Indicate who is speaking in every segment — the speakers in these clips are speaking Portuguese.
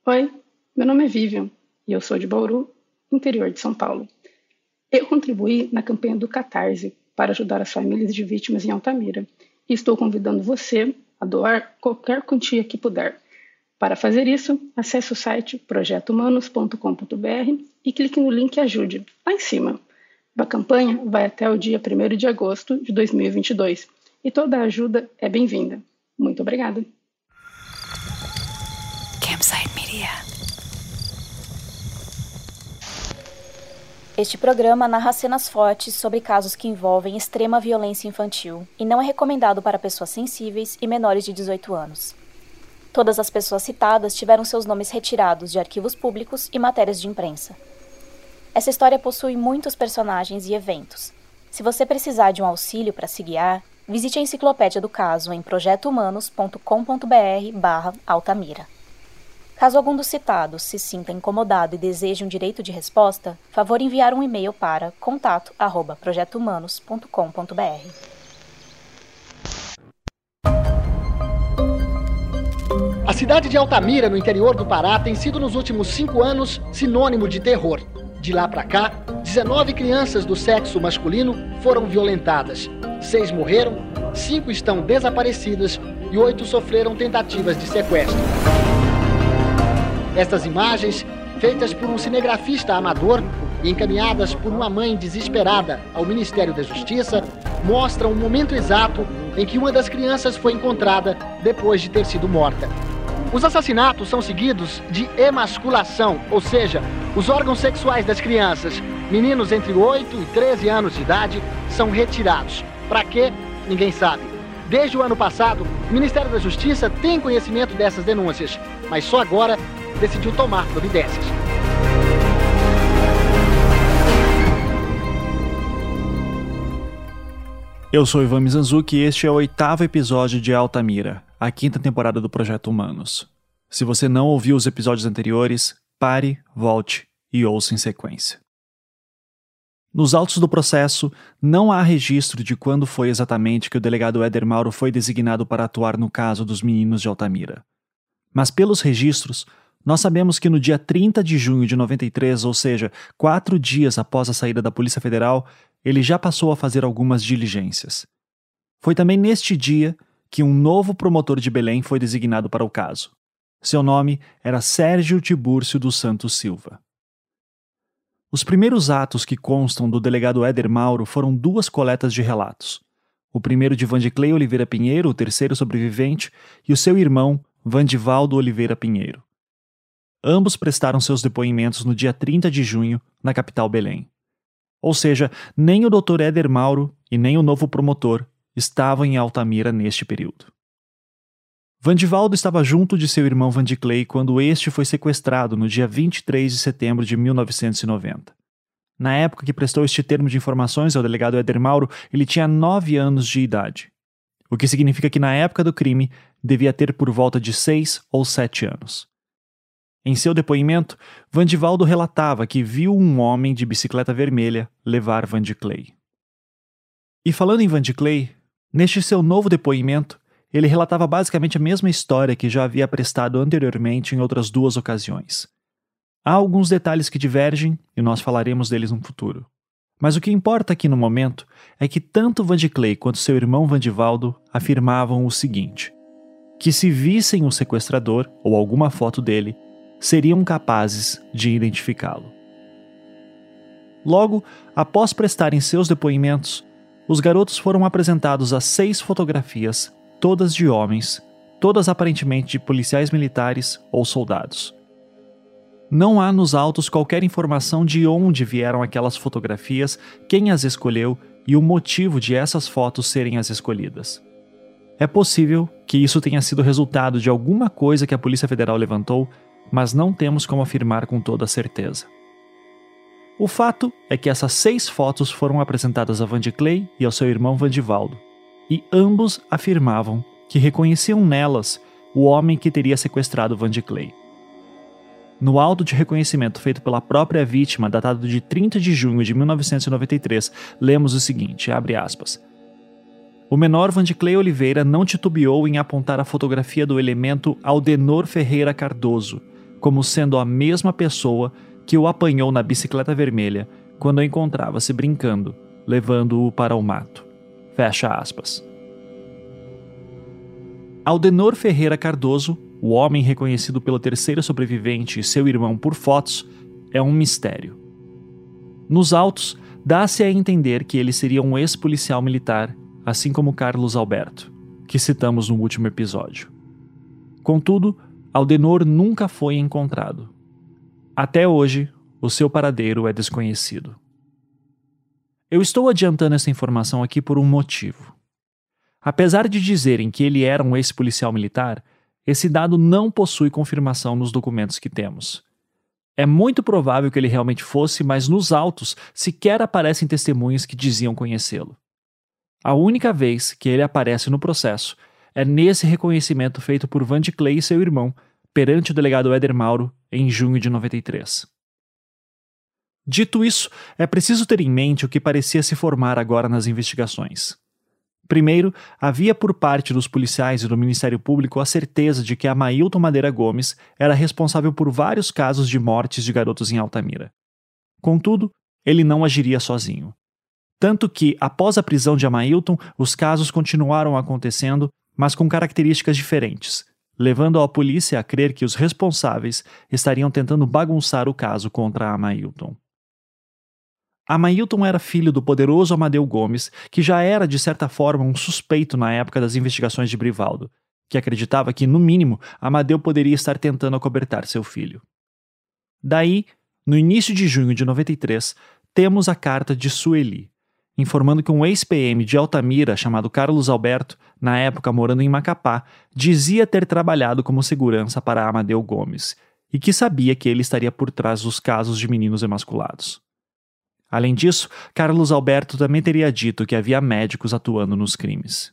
Speaker 1: Oi, meu nome é Vivian e eu sou de Bauru, interior de São Paulo. Eu contribuí na campanha do Catarse para ajudar as famílias de vítimas em Altamira e estou convidando você a doar qualquer quantia que puder. Para fazer isso, acesse o site projetohumanos.com.br e clique no link Ajude, lá em cima. A campanha vai até o dia 1º de agosto de 2022 e toda a ajuda é bem-vinda. Muito obrigada.
Speaker 2: Campsite Media. Este programa narra cenas fortes sobre casos que envolvem extrema violência infantil e não é recomendado para pessoas sensíveis e menores de 18 anos. Todas as pessoas citadas tiveram seus nomes retirados de arquivos públicos e matérias de imprensa. Essa história possui muitos personagens e eventos. Se você precisar de um auxílio para se guiar, visite a enciclopédia do caso em projetohumanos.com.br/Altamira. Caso algum dos citados se sinta incomodado e deseje um direito de resposta, favor enviar um e-mail para contato@projetohumanos.com.br.
Speaker 3: A cidade de Altamira, no interior do Pará, tem sido nos últimos 5 anos sinônimo de terror. De lá pra cá, 19 crianças do sexo masculino foram violentadas. 6 morreram, 5 estão desaparecidas e 8 sofreram tentativas de sequestro. Estas imagens, feitas por um cinegrafista amador e encaminhadas por uma mãe desesperada ao Ministério da Justiça, mostram o momento exato em que uma das crianças foi encontrada depois de ter sido morta. Os assassinatos são seguidos de emasculação, ou seja, os órgãos sexuais das crianças, meninos entre 8 e 13 anos de idade, são retirados. Para quê? Ninguém sabe. Desde o ano passado, o Ministério da Justiça tem conhecimento dessas denúncias, mas só agora decidiu tomar providências.
Speaker 4: Eu sou Ivan Mizanzuki e este é o 8º episódio de Altamira, a 5ª temporada do Projeto Humanos. Se você não ouviu os episódios anteriores, pare, volte e ouça em sequência. Nos autos do processo, não há registro de quando foi exatamente que o delegado Éder Mauro foi designado para atuar no caso dos meninos de Altamira. Mas pelos registros, nós sabemos que no dia 30 de junho de 93, ou seja, 4 dias após a saída da Polícia Federal, ele já passou a fazer algumas diligências. Foi também neste dia que um novo promotor de Belém foi designado para o caso. Seu nome era Sérgio Tibúrcio dos Santos Silva. Os primeiros atos que constam do delegado Éder Mauro foram 2 coletas de relatos. O primeiro de Vandiclei Oliveira Pinheiro, o terceiro sobrevivente, e o seu irmão, Vandivaldo Oliveira Pinheiro. Ambos prestaram seus depoimentos no dia 30 de junho, na capital Belém. Ou seja, nem o Dr. Éder Mauro e nem o novo promotor estavam em Altamira neste período. Vandivaldo estava junto de seu irmão Vandiclei quando este foi sequestrado no dia 23 de setembro de 1990. Na época que prestou este termo de informações ao delegado Éder Mauro, ele tinha 9 anos de idade, o que significa que na época do crime devia ter por volta de 6 ou 7 anos. Em seu depoimento, Vandivaldo relatava que viu um homem de bicicleta vermelha levar Vandiclei. E falando em Vandiclei, neste seu novo depoimento, ele relatava basicamente a mesma história que já havia prestado anteriormente em outras 2 ocasiões. Há alguns detalhes que divergem e nós falaremos deles no futuro. Mas o que importa aqui no momento é que tanto Vandiclei quanto seu irmão Vandivaldo afirmavam o seguinte: que se vissem o sequestrador ou alguma foto dele, seriam capazes de identificá-lo. Logo, após prestarem seus depoimentos, os garotos foram apresentados a 6 fotografias, todas de homens, todas aparentemente de policiais militares ou soldados. Não há nos autos qualquer informação de onde vieram aquelas fotografias, quem as escolheu e o motivo de essas fotos serem as escolhidas. É possível que isso tenha sido resultado de alguma coisa que a Polícia Federal levantou, mas não temos como afirmar com toda certeza. O fato é que essas 6 fotos foram apresentadas a Vandiclei e ao seu irmão Vandivaldo, e ambos afirmavam que reconheciam nelas o homem que teria sequestrado Vandiclei. No auto de reconhecimento feito pela própria vítima, datado de 30 de junho de 1993, lemos o seguinte, abre aspas: O menor Vandiclei Oliveira não titubeou em apontar a fotografia do elemento Aldenor Ferreira Cardoso, como sendo a mesma pessoa que o apanhou na bicicleta vermelha quando encontrava-se brincando, levando-o para o mato. Fecha aspas. Aldenor Ferreira Cardoso, o homem reconhecido pelo terceiro sobrevivente e seu irmão por fotos, é um mistério. Nos autos, dá-se a entender que ele seria um ex-policial militar, assim como Carlos Alberto, que citamos no último episódio. Contudo, Aldenor nunca foi encontrado. Até hoje, o seu paradeiro é desconhecido. Eu estou adiantando essa informação aqui por um motivo. Apesar de dizerem que ele era um ex-policial militar, esse dado não possui confirmação nos documentos que temos. É muito provável que ele realmente fosse, mas nos autos sequer aparecem testemunhas que diziam conhecê-lo. A única vez que ele aparece no processo é nesse reconhecimento feito por Vandiclay e seu irmão perante o delegado Éder Mauro em junho de 93. Dito isso, é preciso ter em mente o que parecia se formar agora nas investigações. Primeiro, havia por parte dos policiais e do Ministério Público a certeza de que Amailton Madeira Gomes era responsável por vários casos de mortes de garotos em Altamira. Contudo, ele não agiria sozinho. Tanto que, após a prisão de Amailton, os casos continuaram acontecendo, mas com características diferentes, levando a polícia a crer que os responsáveis estariam tentando bagunçar o caso contra Amailton. Amailton era filho do poderoso Amadeu Gomes, que já era, de certa forma, um suspeito na época das investigações de Brivaldo, que acreditava que, no mínimo, Amadeu poderia estar tentando acobertar seu filho. Daí, no início de junho de 93, temos a carta de Sueli, informando que um ex-PM de Altamira, chamado Carlos Alberto, na época morando em Macapá, dizia ter trabalhado como segurança para Amadeu Gomes, e que sabia que ele estaria por trás dos casos de meninos emasculados. Além disso, Carlos Alberto também teria dito que havia médicos atuando nos crimes.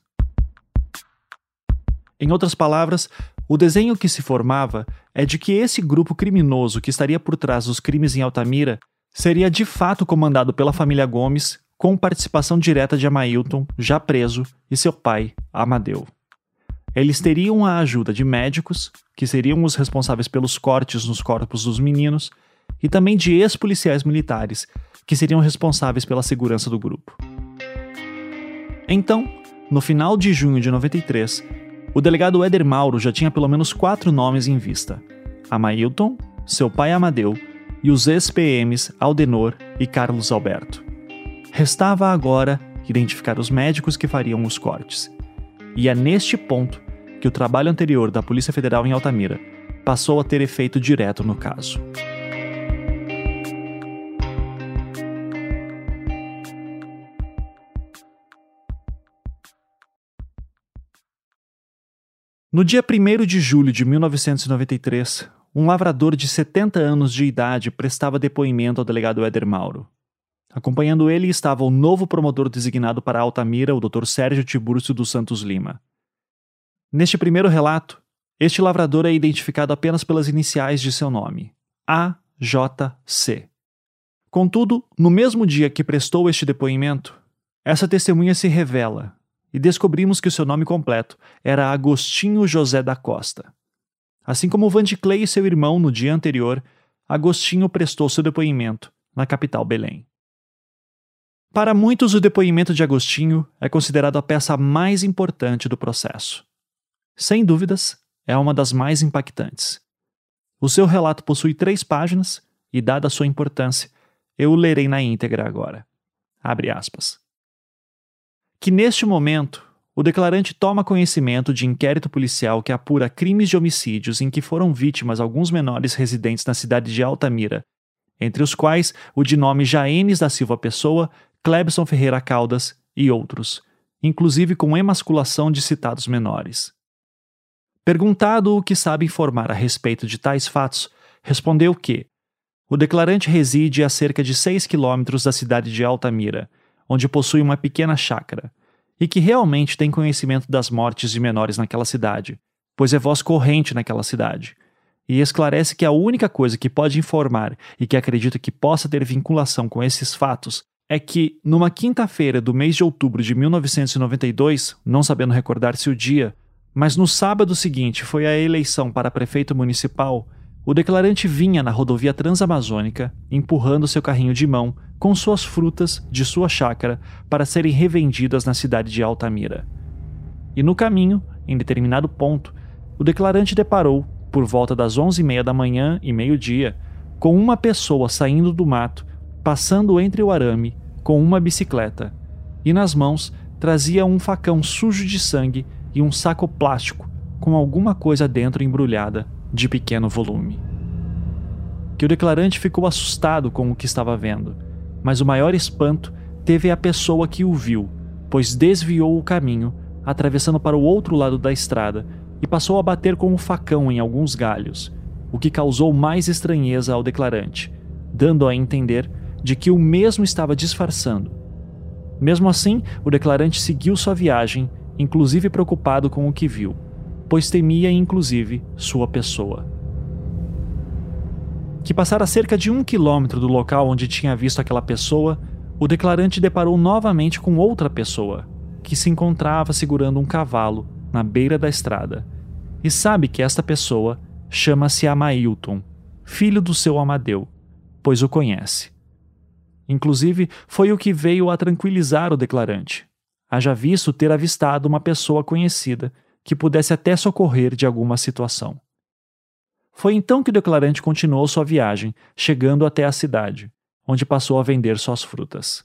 Speaker 4: Em outras palavras, o desenho que se formava é de que esse grupo criminoso que estaria por trás dos crimes em Altamira seria de fato comandado pela família Gomes, com participação direta de Amailton, já preso, e seu pai, Amadeu. Eles teriam a ajuda de médicos, que seriam os responsáveis pelos cortes nos corpos dos meninos, e também de ex-policiais militares, que seriam responsáveis pela segurança do grupo. Então, no final de junho de 93, o delegado Éder Mauro já tinha pelo menos 4 nomes em vista: Amailton, seu pai Amadeu e os ex-PMs Aldenor e Carlos Alberto. Restava agora identificar os médicos que fariam os cortes. E é neste ponto que o trabalho anterior da Polícia Federal em Altamira passou a ter efeito direto no caso. No dia 1º de julho de 1993, um lavrador de 70 anos de idade prestava depoimento ao delegado Éder Mauro. Acompanhando ele estava o novo promotor designado para Altamira, o Dr. Sérgio Tiburcio dos Santos Lima. Neste primeiro relato, este lavrador é identificado apenas pelas iniciais de seu nome, AJC. Contudo, no mesmo dia que prestou este depoimento, essa testemunha se revela e descobrimos que o seu nome completo era Agostinho José da Costa. Assim como Vandiclay e seu irmão no dia anterior, Agostinho prestou seu depoimento na capital Belém. Para muitos, o depoimento de Agostinho é considerado a peça mais importante do processo. Sem dúvidas, é uma das mais impactantes. O seu relato possui 3 páginas e, dada a sua importância, eu o lerei na íntegra agora. Abre aspas. Que neste momento, o declarante toma conhecimento de inquérito policial que apura crimes de homicídios em que foram vítimas alguns menores residentes na cidade de Altamira, entre os quais o de nome Jaenes da Silva Pessoa, Clebson Ferreira Caldas e outros, inclusive com emasculação de citados menores. Perguntado o que sabe informar a respeito de tais fatos, respondeu que o declarante reside a cerca de 6 quilômetros da cidade de Altamira, onde possui uma pequena chácara, e que realmente tem conhecimento das mortes de menores naquela cidade, pois é voz corrente naquela cidade, e esclarece que a única coisa que pode informar e que acredita que possa ter vinculação com esses fatos é que, numa quinta-feira do mês de outubro de 1992, não sabendo recordar-se o dia, mas no sábado seguinte foi a eleição para prefeito municipal, O declarante vinha na rodovia transamazônica, empurrando seu carrinho de mão com suas frutas de sua chácara para serem revendidas na cidade de Altamira. E no caminho, em determinado ponto, o declarante deparou, por volta das 11h30 da manhã e meio-dia, com uma pessoa saindo do mato, passando entre o arame, com uma bicicleta, e nas mãos trazia um facão sujo de sangue e um saco plástico com alguma coisa dentro embrulhada, de pequeno volume. Que o declarante ficou assustado com o que estava vendo, mas o maior espanto teve a pessoa que o viu, pois desviou o caminho, atravessando para o outro lado da estrada e passou a bater com o facão em alguns galhos, o que causou mais estranheza ao declarante, dando a entender de que o mesmo estava disfarçando. Mesmo assim, o declarante seguiu sua viagem, inclusive preocupado com o que viu, pois temia inclusive sua pessoa. Que passara cerca de 1 quilômetro do local onde tinha visto aquela pessoa, o declarante deparou novamente com outra pessoa, que se encontrava segurando um cavalo na beira da estrada, e sabe que esta pessoa chama-se Amailton, filho do seu Amadeu, pois o conhece. Inclusive, foi o que veio a tranquilizar o declarante, haja visto ter avistado uma pessoa conhecida que pudesse até socorrer de alguma situação. Foi então que o declarante continuou sua viagem, chegando até a cidade, onde passou a vender suas frutas.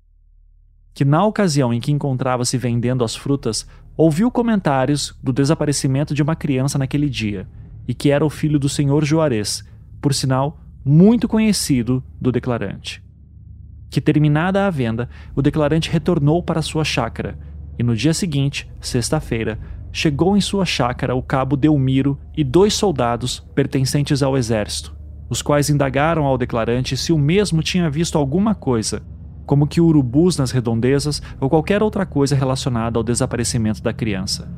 Speaker 4: Que na ocasião em que encontrava-se vendendo as frutas, ouviu comentários do desaparecimento de uma criança naquele dia, e que era o filho do senhor Juarez, por sinal, muito conhecido do declarante. Que terminada a venda, o declarante retornou para sua chácara, e no dia seguinte, sexta-feira, chegou em sua chácara o cabo Delmiro e 2 soldados pertencentes ao exército, os quais indagaram ao declarante se o mesmo tinha visto alguma coisa, como que urubus nas redondezas ou qualquer outra coisa relacionada ao desaparecimento da criança.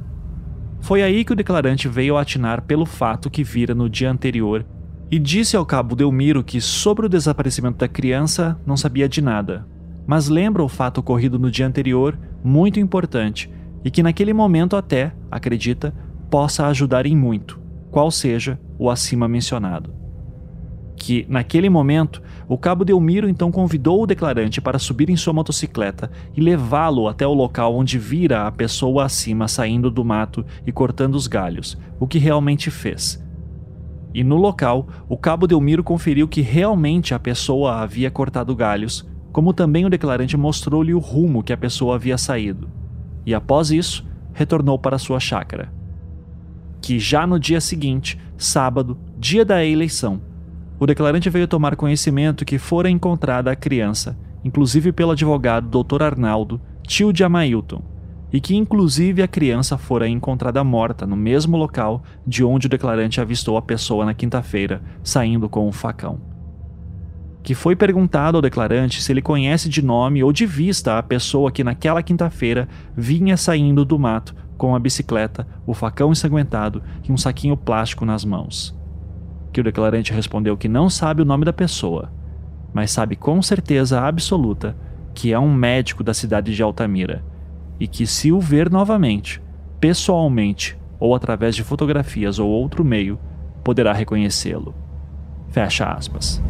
Speaker 4: Foi aí que o declarante veio a atinar pelo fato que vira no dia anterior e disse ao cabo Delmiro que sobre o desaparecimento da criança não sabia de nada, mas lembra o fato ocorrido no dia anterior, muito importante, e que naquele momento até, acredita, possa ajudar em muito, qual seja o acima mencionado. Que, naquele momento, o cabo Delmiro então convidou o declarante para subir em sua motocicleta e levá-lo até o local onde vira a pessoa acima saindo do mato e cortando os galhos, o que realmente fez. E no local, o cabo Delmiro conferiu que realmente a pessoa havia cortado galhos, como também o declarante mostrou-lhe o rumo que a pessoa havia saído. E após isso, retornou para sua chácara. Que já no dia seguinte, sábado, dia da eleição, o declarante veio tomar conhecimento que fora encontrada a criança, inclusive pelo advogado Dr. Arnaldo, tio de Amailton, e que inclusive a criança fora encontrada morta no mesmo local de onde o declarante avistou a pessoa na quinta-feira, saindo com um facão. Que foi perguntado ao declarante se ele conhece de nome ou de vista a pessoa que naquela quinta-feira vinha saindo do mato com a bicicleta, o facão ensanguentado e um saquinho plástico nas mãos. Que o declarante respondeu que não sabe o nome da pessoa, mas sabe com certeza absoluta que é um médico da cidade de Altamira, e que se o ver novamente, pessoalmente ou através de fotografias ou outro meio, poderá reconhecê-lo. Fecha aspas.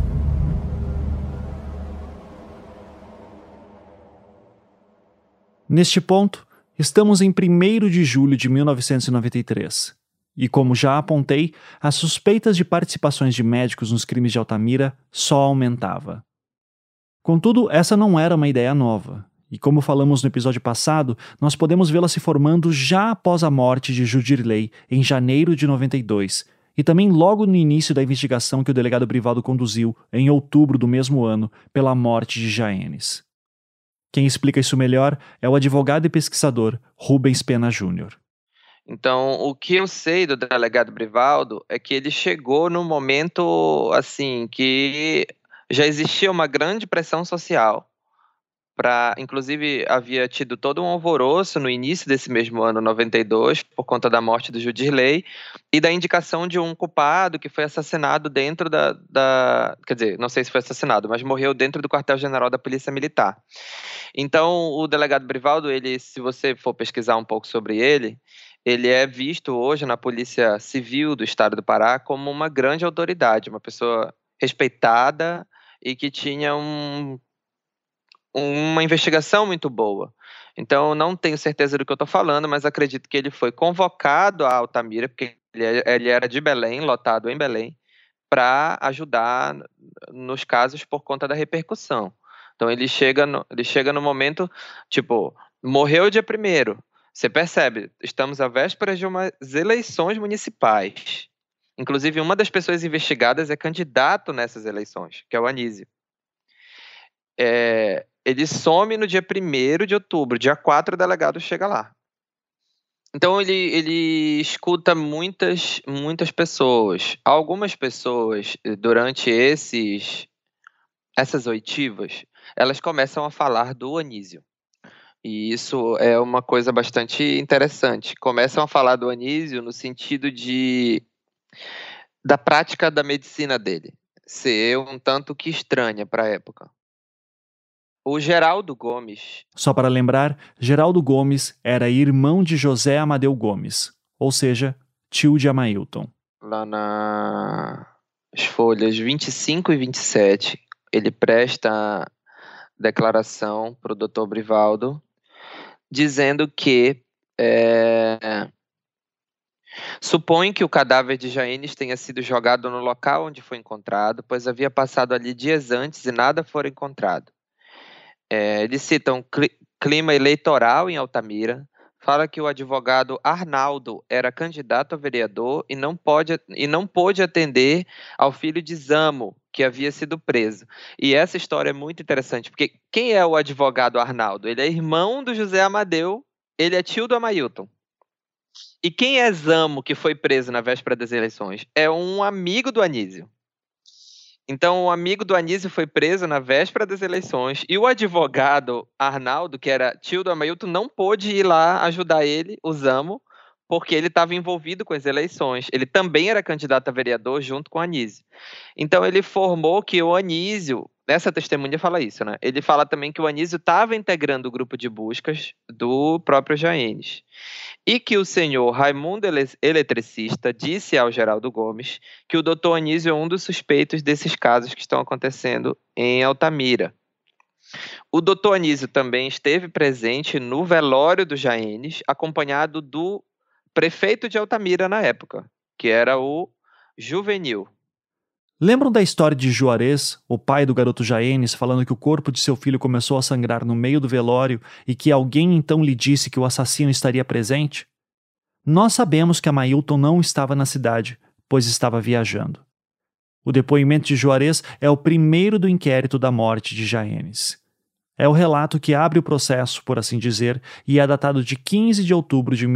Speaker 4: Neste ponto, estamos em 1º de julho de 1993, e como já apontei, as suspeitas de participações de médicos nos crimes de Altamira só aumentavam. Contudo, essa não era uma ideia nova, e como falamos no episódio passado, nós podemos vê-la se formando já após a morte de Judirley, em janeiro de 92, e também logo no início da investigação que o delegado Brivaldo conduziu, em outubro do mesmo ano, pela morte de Jaenes. Quem explica isso melhor é o advogado e pesquisador Rubens Pena Júnior.
Speaker 5: Então, o que eu sei do delegado Brivaldo é que ele chegou num momento assim que já existia uma grande pressão social. Inclusive, havia tido todo um alvoroço no início desse mesmo ano, 92, por conta da morte do Judirley e da indicação de um culpado que foi assassinado dentro quer dizer, não sei se foi assassinado, mas morreu dentro do quartel-general da Polícia Militar. Então, o delegado Brivaldo, se você for pesquisar um pouco sobre ele, ele é visto hoje na Polícia Civil do Estado do Pará como uma grande autoridade, uma pessoa respeitada e que tinha uma investigação muito boa. Então, eu não tenho certeza do que eu estou falando, mas acredito que ele foi convocado a Altamira, porque ele era de Belém, lotado em Belém, para ajudar nos casos por conta da repercussão. Então, ele chega no momento, tipo, morreu dia 1º. Você percebe, estamos à véspera de umas eleições municipais. Inclusive, uma das pessoas investigadas é candidato nessas eleições, que é o Anísio. Ele some no dia 1º de outubro, dia 4 o delegado chega lá. Então ele escuta muitas pessoas. Algumas pessoas, durante essas oitivas, elas começam a falar do Anísio. E isso é uma coisa bastante interessante. Começam a falar do Anísio no sentido da prática da medicina dele ser um tanto que estranha para a época. O Geraldo Gomes.
Speaker 4: Só para lembrar, Geraldo Gomes era irmão de José Amadeu Gomes, ou seja, tio de Amailton.
Speaker 5: Lá nas folhas 25 e 27, ele presta declaração para o Dr. Brivaldo, dizendo que supõe que o cadáver de Jaenes tenha sido jogado no local onde foi encontrado, pois havia passado ali dias antes e nada fora encontrado. Eles citam clima eleitoral em Altamira, fala que o advogado Arnaldo era candidato a vereador e não pôde atender ao filho de Zamo, que havia sido preso. E essa história é muito interessante, porque quem é o advogado Arnaldo? Ele é irmão do José Amadeu, ele é tio do Amailton. E quem é Zamo, que foi preso na véspera das eleições? É um amigo do Anísio. Então, o amigo do Anísio foi preso na véspera das eleições e o advogado Arnaldo, que era tio do Amailton, não pôde ir lá ajudar ele, o Zamo, porque ele estava envolvido com as eleições. Ele também era candidato a vereador junto com o Anísio. Então, ele informou que o Anísio, essa testemunha fala isso, né? Ele fala também que o Anísio estava integrando o grupo de buscas do próprio Jaenes. E que o senhor Raimundo Eletricista disse ao Geraldo Gomes que o doutor Anísio é um dos suspeitos desses casos que estão acontecendo em Altamira. O doutor Anísio também esteve presente no velório do Jaenes, acompanhado do prefeito de Altamira na época, que era o Juvenil.
Speaker 4: Lembram da história de Juarez, o pai do garoto Jaenes, falando que o corpo de seu filho começou a sangrar no meio do velório e que alguém então lhe disse que o assassino estaria presente? Nós sabemos que Amailton não estava na cidade, pois estava viajando. O depoimento de Juarez é o primeiro do inquérito da morte de Jaenes. É o relato que abre o processo, por assim dizer, e é datado de 15 de outubro de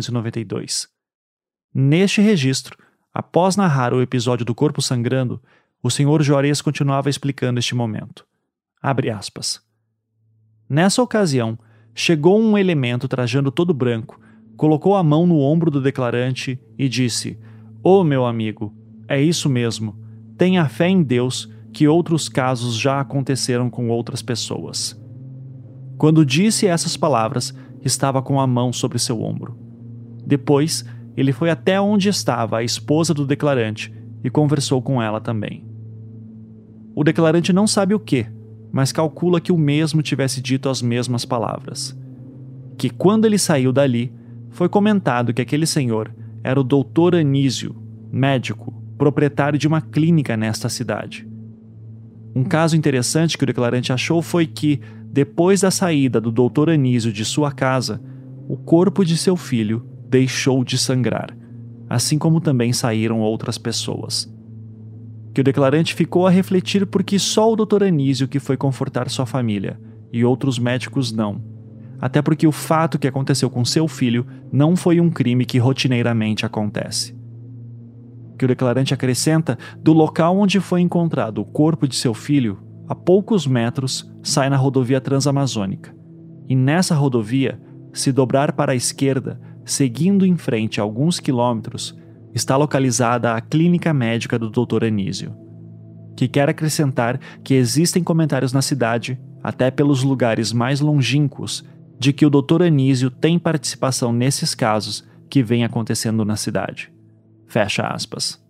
Speaker 4: 1992. Neste registro, após narrar o episódio do corpo sangrando, o senhor Juarez continuava explicando este momento. Abre aspas. Nessa ocasião, chegou um elemento trajando todo branco, colocou a mão no ombro do declarante e disse: "Ô meu amigo, é isso mesmo, tenha fé em Deus que outros casos já aconteceram com outras pessoas." Quando disse essas palavras, estava com a mão sobre seu ombro. Depois, ele foi até onde estava a esposa do declarante e conversou com ela também. O declarante não sabe o que, mas calcula que o mesmo tivesse dito as mesmas palavras. Que quando ele saiu dali, foi comentado que aquele senhor era o Dr. Anísio, médico, proprietário de uma clínica nesta cidade. Um caso interessante que o declarante achou foi que, depois da saída do Dr. Anísio de sua casa, o corpo de seu filho deixou de sangrar, assim como também saíram outras pessoas. Que o declarante ficou a refletir porque só o Dr. Anísio que foi confortar sua família, e outros médicos não, até porque o fato que aconteceu com seu filho não foi um crime que rotineiramente acontece. Que o declarante acrescenta, do local onde foi encontrado o corpo de seu filho, a poucos metros, sai na rodovia Transamazônica, e nessa rodovia, se dobrar para a esquerda, seguindo em frente a alguns quilômetros, está localizada a clínica médica do Dr. Anísio, que quer acrescentar que existem comentários na cidade, até pelos lugares mais longínquos, de que o Dr. Anísio tem participação nesses casos que vem acontecendo na cidade. Fecha aspas.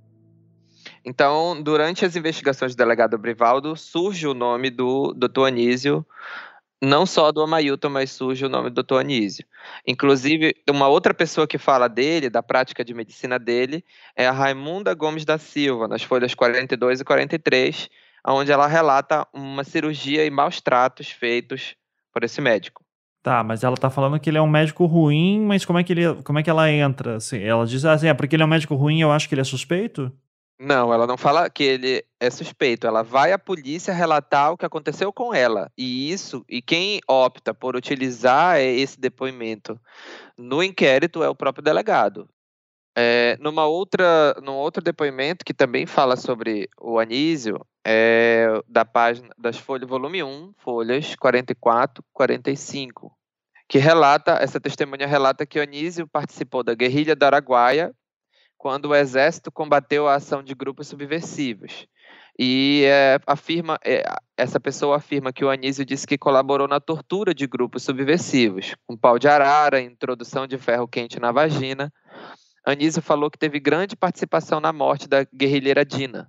Speaker 5: Então, durante as investigações do delegado Brivaldo, surge o nome do Dr. Anísio, não só do Amailton, mas surge o nome do Dr. Anísio. Inclusive, uma outra pessoa que fala dele, da prática de medicina dele, é a Raimunda Gomes da Silva, nas folhas 42 e 43, onde ela relata uma cirurgia e maus tratos feitos por esse médico.
Speaker 4: Tá, mas ela tá falando que ele é um médico ruim, mas como é que ela entra? Assim, ela diz assim, porque ele é um médico ruim, eu acho que ele é suspeito?
Speaker 5: Não, ela não fala que ele é suspeito. Ela vai à polícia relatar o que aconteceu com ela. E quem opta por utilizar esse depoimento no inquérito é o próprio delegado. Num outro depoimento que também fala sobre o Anísio, da página das folhas, volume 1, folhas 44, 45, que essa testemunha relata que o Anísio participou da guerrilha do Araguaia quando o exército combateu a ação de grupos subversivos. E essa pessoa afirma que o Anísio disse que colaborou na tortura de grupos subversivos, com pau de arara, introdução de ferro quente na vagina. Anísio falou que teve grande participação na morte da guerrilheira Dina.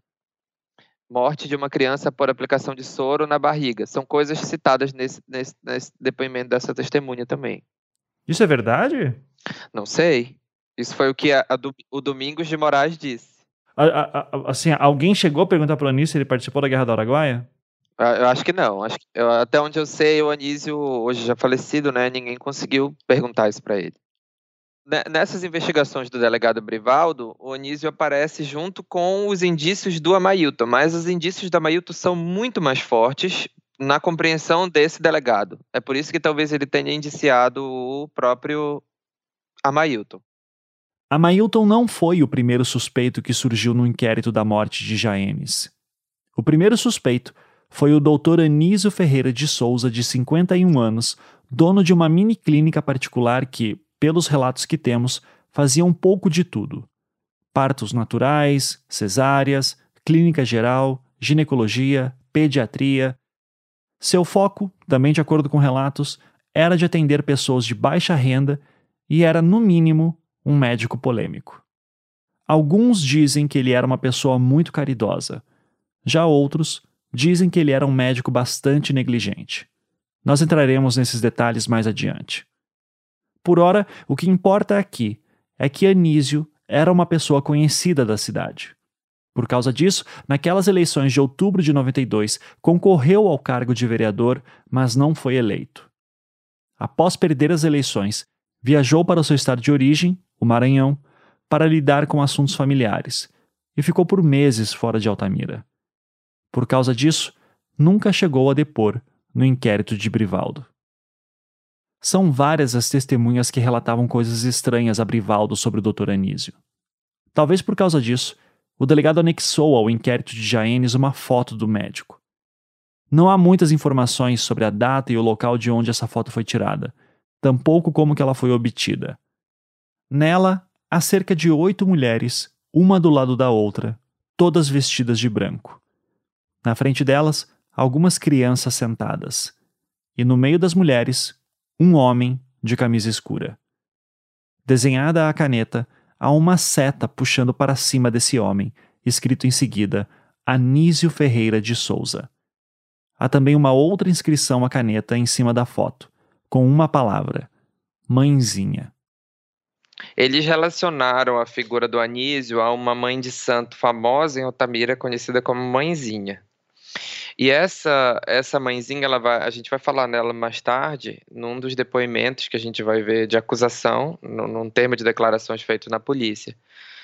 Speaker 5: Morte de uma criança por aplicação de soro na barriga. São coisas citadas nesse depoimento dessa testemunha também.
Speaker 4: Isso é verdade?
Speaker 5: Não sei. Isso foi o que o Domingos de Moraes disse.
Speaker 4: Assim, alguém chegou a perguntar para o Anísio se ele participou da Guerra do Araguaia?
Speaker 5: Eu acho que não. Até onde eu sei, o Anísio, hoje já falecido, né? Ninguém conseguiu perguntar isso para ele. Nessas investigações do delegado Brivaldo, o Anísio aparece junto com os indícios do Amailton, mas os indícios do Amailton são muito mais fortes na compreensão desse delegado. É por isso que talvez ele tenha indiciado o próprio Amailton.
Speaker 4: Amailton não foi o primeiro suspeito que surgiu no inquérito da morte de Jaenes. O primeiro suspeito foi o Dr. Anísio Ferreira de Souza, de 51 anos, dono de uma mini clínica particular que, pelos relatos que temos, fazia um pouco de tudo. Partos naturais, cesáreas, clínica geral, ginecologia, pediatria. Seu foco, também de acordo com relatos, era de atender pessoas de baixa renda e era, no mínimo, um médico polêmico. Alguns dizem que ele era uma pessoa muito caridosa. Já outros dizem que ele era um médico bastante negligente. Nós entraremos nesses detalhes mais adiante. Por ora, o que importa aqui é que Anísio era uma pessoa conhecida da cidade. Por causa disso, naquelas eleições de outubro de 92, concorreu ao cargo de vereador, mas não foi eleito. Após perder as eleições, viajou para o seu estado de origem, o Maranhão, para lidar com assuntos familiares, e ficou por meses fora de Altamira. Por causa disso, nunca chegou a depor no inquérito de Brivaldo. São várias as testemunhas que relatavam coisas estranhas a Brivaldo sobre o Dr. Anísio. Talvez por causa disso, o delegado anexou ao inquérito de Jaenes uma foto do médico. Não há muitas informações sobre a data e o local de onde essa foto foi tirada, tampouco como que ela foi obtida. Nela, há cerca de 8 mulheres, uma do lado da outra, todas vestidas de branco. Na frente delas, algumas crianças sentadas. E no meio das mulheres, um homem de camisa escura. Desenhada à caneta, há uma seta puxando para cima desse homem, escrito em seguida, Anísio Ferreira de Souza. Há também uma outra inscrição à caneta em cima da foto, com uma palavra, mãezinha.
Speaker 5: Eles relacionaram a figura do Anísio a uma mãe de santo famosa em Altamira, conhecida como Mãezinha. E essa mãezinha, a gente vai falar nela mais tarde, num dos depoimentos que a gente vai ver de acusação, num termo de declarações feito na polícia.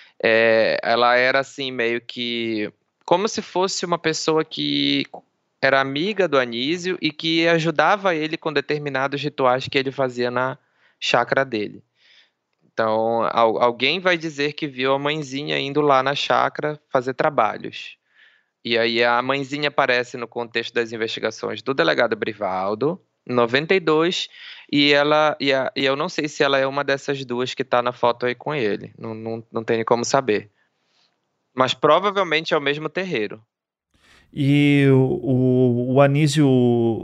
Speaker 5: Ela era assim, meio que como se fosse uma pessoa que era amiga do Anísio e que ajudava ele com determinados rituais que ele fazia na chácara dele. Então, alguém vai dizer que viu a mãezinha indo lá na chácara fazer trabalhos. E aí a mãezinha aparece no contexto das investigações do delegado Brivaldo, em 92, e eu não sei se ela é uma dessas duas que está na foto aí com ele, não tenho como saber. Mas provavelmente é o mesmo terreiro.
Speaker 4: E o Anísio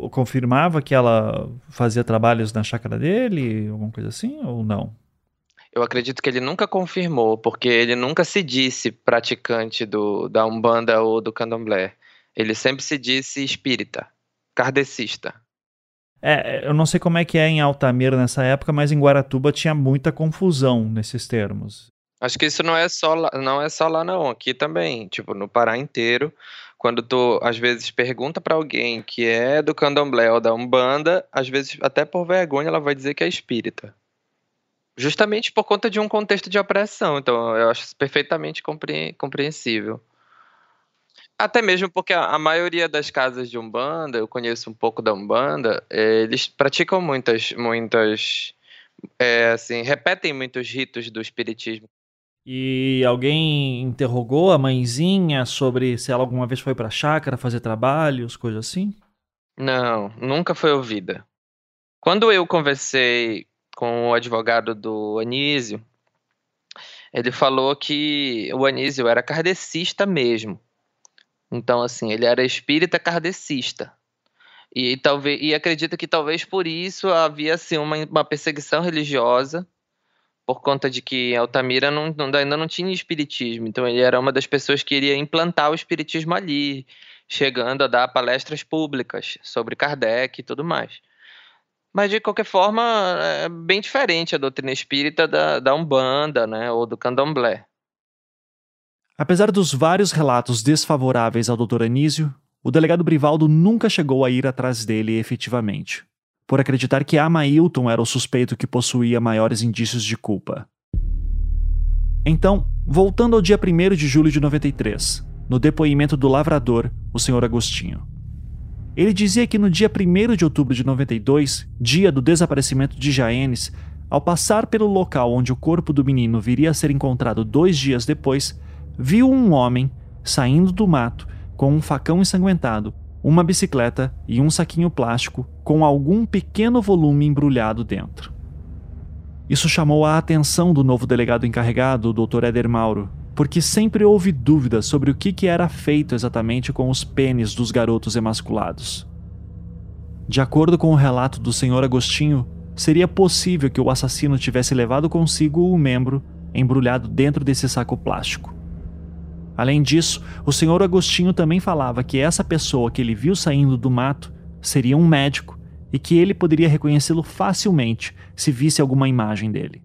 Speaker 4: confirmava que ela fazia trabalhos na chácara dele, alguma coisa assim, ou não?
Speaker 5: Eu acredito que ele nunca confirmou, porque ele nunca se disse praticante da Umbanda ou do Candomblé. Ele sempre se disse espírita, kardecista.
Speaker 4: Eu não sei como é que é em Altamira nessa época, mas em Guaratuba tinha muita confusão nesses termos.
Speaker 5: Acho que isso não é só lá não, aqui também, tipo, no Pará inteiro, quando tu às vezes pergunta pra alguém que é do Candomblé ou da Umbanda, às vezes até por vergonha ela vai dizer que é espírita. Justamente por conta de um contexto de opressão, então eu acho isso perfeitamente compreensível. Até mesmo porque a maioria das casas de Umbanda, eu conheço um pouco da Umbanda, eles praticam assim, repetem muitos ritos do espiritismo.
Speaker 4: E alguém interrogou a mãezinha sobre se ela alguma vez foi pra chácara fazer trabalhos, coisas assim?
Speaker 5: Não, nunca foi ouvida. Quando eu conversei com o advogado do Anísio, ele falou que o Anísio era kardecista mesmo. Então, assim, ele era espírita kardecista. E acredita que talvez por isso havia assim, uma perseguição religiosa, por conta de que Altamira ainda não tinha espiritismo. Então, ele era uma das pessoas que iria implantar o espiritismo ali, chegando a dar palestras públicas sobre Kardec e tudo mais. Mas, de qualquer forma, é bem diferente a doutrina espírita da Umbanda, né, ou do Candomblé.
Speaker 4: Apesar dos vários relatos desfavoráveis ao Dr. Anísio, o delegado Brivaldo nunca chegou a ir atrás dele efetivamente, por acreditar que Amailton era o suspeito que possuía maiores indícios de culpa. Então, voltando ao dia 1º de julho de 93, no depoimento do lavrador, o Sr. Agostinho. Ele dizia que no dia 1º de outubro de 92, dia do desaparecimento de Jaenes, ao passar pelo local onde o corpo do menino viria a ser encontrado 2 dias depois, viu um homem saindo do mato com um facão ensanguentado, uma bicicleta e um saquinho plástico com algum pequeno volume embrulhado dentro. Isso chamou a atenção do novo delegado encarregado, o Dr. Éder Mauro, porque sempre houve dúvidas sobre o que era feito exatamente com os pênis dos garotos emasculados. De acordo com o relato do Sr. Agostinho, seria possível que o assassino tivesse levado consigo o membro embrulhado dentro desse saco plástico. Além disso, o Sr. Agostinho também falava que essa pessoa que ele viu saindo do mato seria um médico e que ele poderia reconhecê-lo facilmente se visse alguma imagem dele.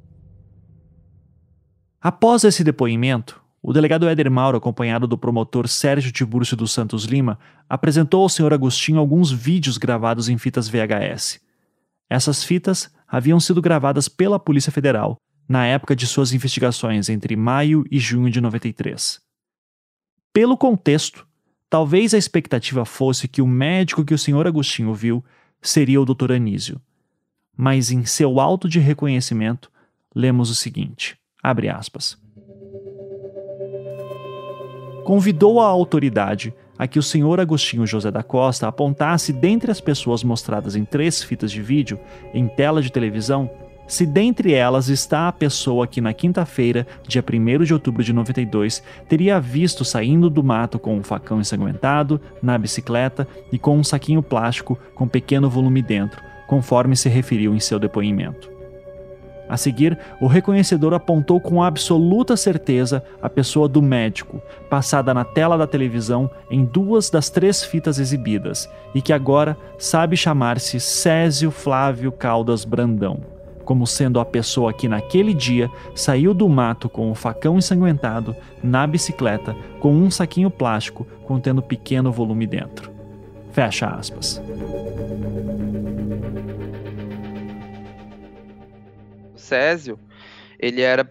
Speaker 4: Após esse depoimento, o delegado Éder Mauro, acompanhado do promotor Sérgio Tiburcio dos Santos Lima, apresentou ao Sr. Agostinho alguns vídeos gravados em fitas VHS. Essas fitas haviam sido gravadas pela Polícia Federal na época de suas investigações entre maio e junho de 93. Pelo contexto, talvez a expectativa fosse que o médico que o Sr. Agostinho viu seria o Dr. Anísio. Mas em seu auto de reconhecimento, lemos o seguinte, abre aspas. Convidou a autoridade a que o Sr. Agostinho José da Costa apontasse dentre as pessoas mostradas em 3 fitas de vídeo, em tela de televisão, se dentre elas está a pessoa que na quinta-feira, dia 1º de outubro de 92, teria visto saindo do mato com um facão ensanguentado, na bicicleta e com um saquinho plástico com pequeno volume dentro, conforme se referiu em seu depoimento. A seguir, o reconhecedor apontou com absoluta certeza a pessoa do médico, passada na tela da televisão em 2 das 3 fitas exibidas, e que agora sabe chamar-se Césio Flávio Caldas Brandão, como sendo a pessoa que naquele dia saiu do mato com o facão ensanguentado, na bicicleta, com um saquinho plástico contendo pequeno volume dentro. Fecha aspas.
Speaker 5: Césio, ele era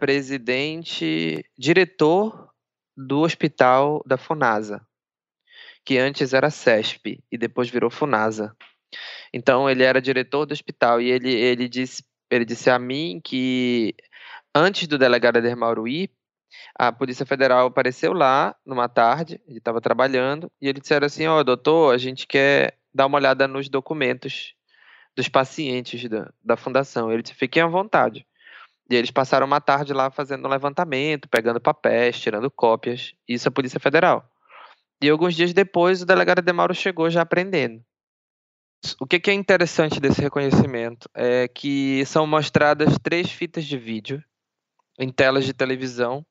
Speaker 5: diretor do hospital da Funasa, que antes era CESP e depois virou Funasa. Então ele era diretor do hospital e ele disse a mim que antes do delegado Éder Mauro ir, a Polícia Federal apareceu lá numa tarde, ele estava trabalhando, e eles disseram assim, doutor, a gente quer dar uma olhada nos documentos dos pacientes da fundação. Ele disse, fiquem à vontade. E eles passaram uma tarde lá fazendo um levantamento, pegando papéis, tirando cópias, isso a Polícia Federal. E alguns dias depois, o delegado Éder Mauro chegou já aprendendo. O que é interessante desse reconhecimento é que são mostradas 3 fitas de vídeo em telas de televisão,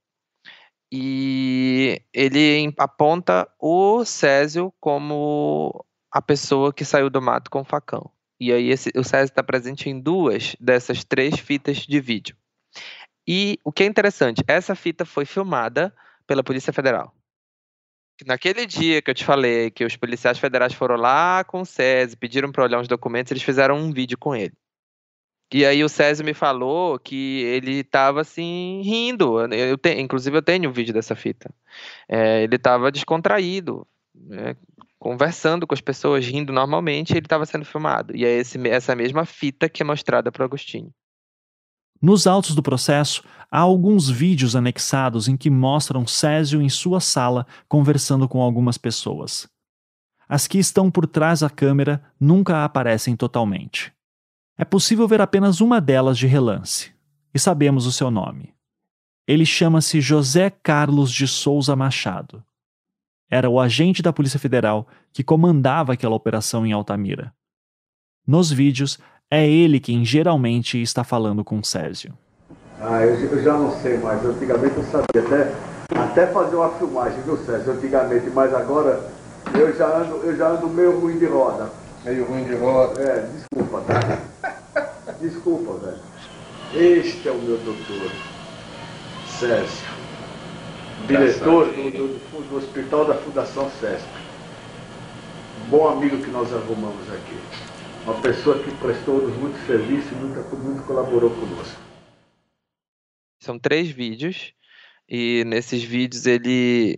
Speaker 5: e ele aponta o Césio como a pessoa que saiu do mato com o facão. E aí o Césio está presente em 2 dessas 3 fitas de vídeo. E o que é interessante, essa fita foi filmada pela Polícia Federal. Naquele dia que eu te falei que os policiais federais foram lá com o Césio, pediram para olhar uns documentos, eles fizeram um vídeo com ele. E aí o Césio me falou que ele estava assim, rindo. Inclusive eu tenho um vídeo dessa fita. Ele estava descontraído, né, conversando com as pessoas, rindo normalmente, e ele estava sendo filmado. E é essa mesma fita que é mostrada para o Agostinho.
Speaker 4: Nos autos do processo, há alguns vídeos anexados em que mostram Césio em sua sala conversando com algumas pessoas. As que estão por trás da câmera nunca aparecem totalmente. É possível ver apenas uma delas de relance, e sabemos o seu nome. Ele chama-se José Carlos de Souza Machado. Era o agente da Polícia Federal que comandava aquela operação em Altamira. Nos vídeos, é ele quem geralmente está falando com Césio.
Speaker 6: Eu já não sei mais. Antigamente eu sabia até fazer uma filmagem, viu, Césio? Antigamente, mas agora eu já ando meio ruim de roda.
Speaker 7: Meio ruim de roda?
Speaker 6: Desculpa, tá? Desculpa, velho. Este é o meu doutor, Césio. Diretor do Hospital da Fundação CESP. Um bom amigo que nós arrumamos aqui. Uma pessoa que prestou-nos muito serviço e muito colaborou conosco.
Speaker 5: São 3 vídeos, e nesses vídeos ele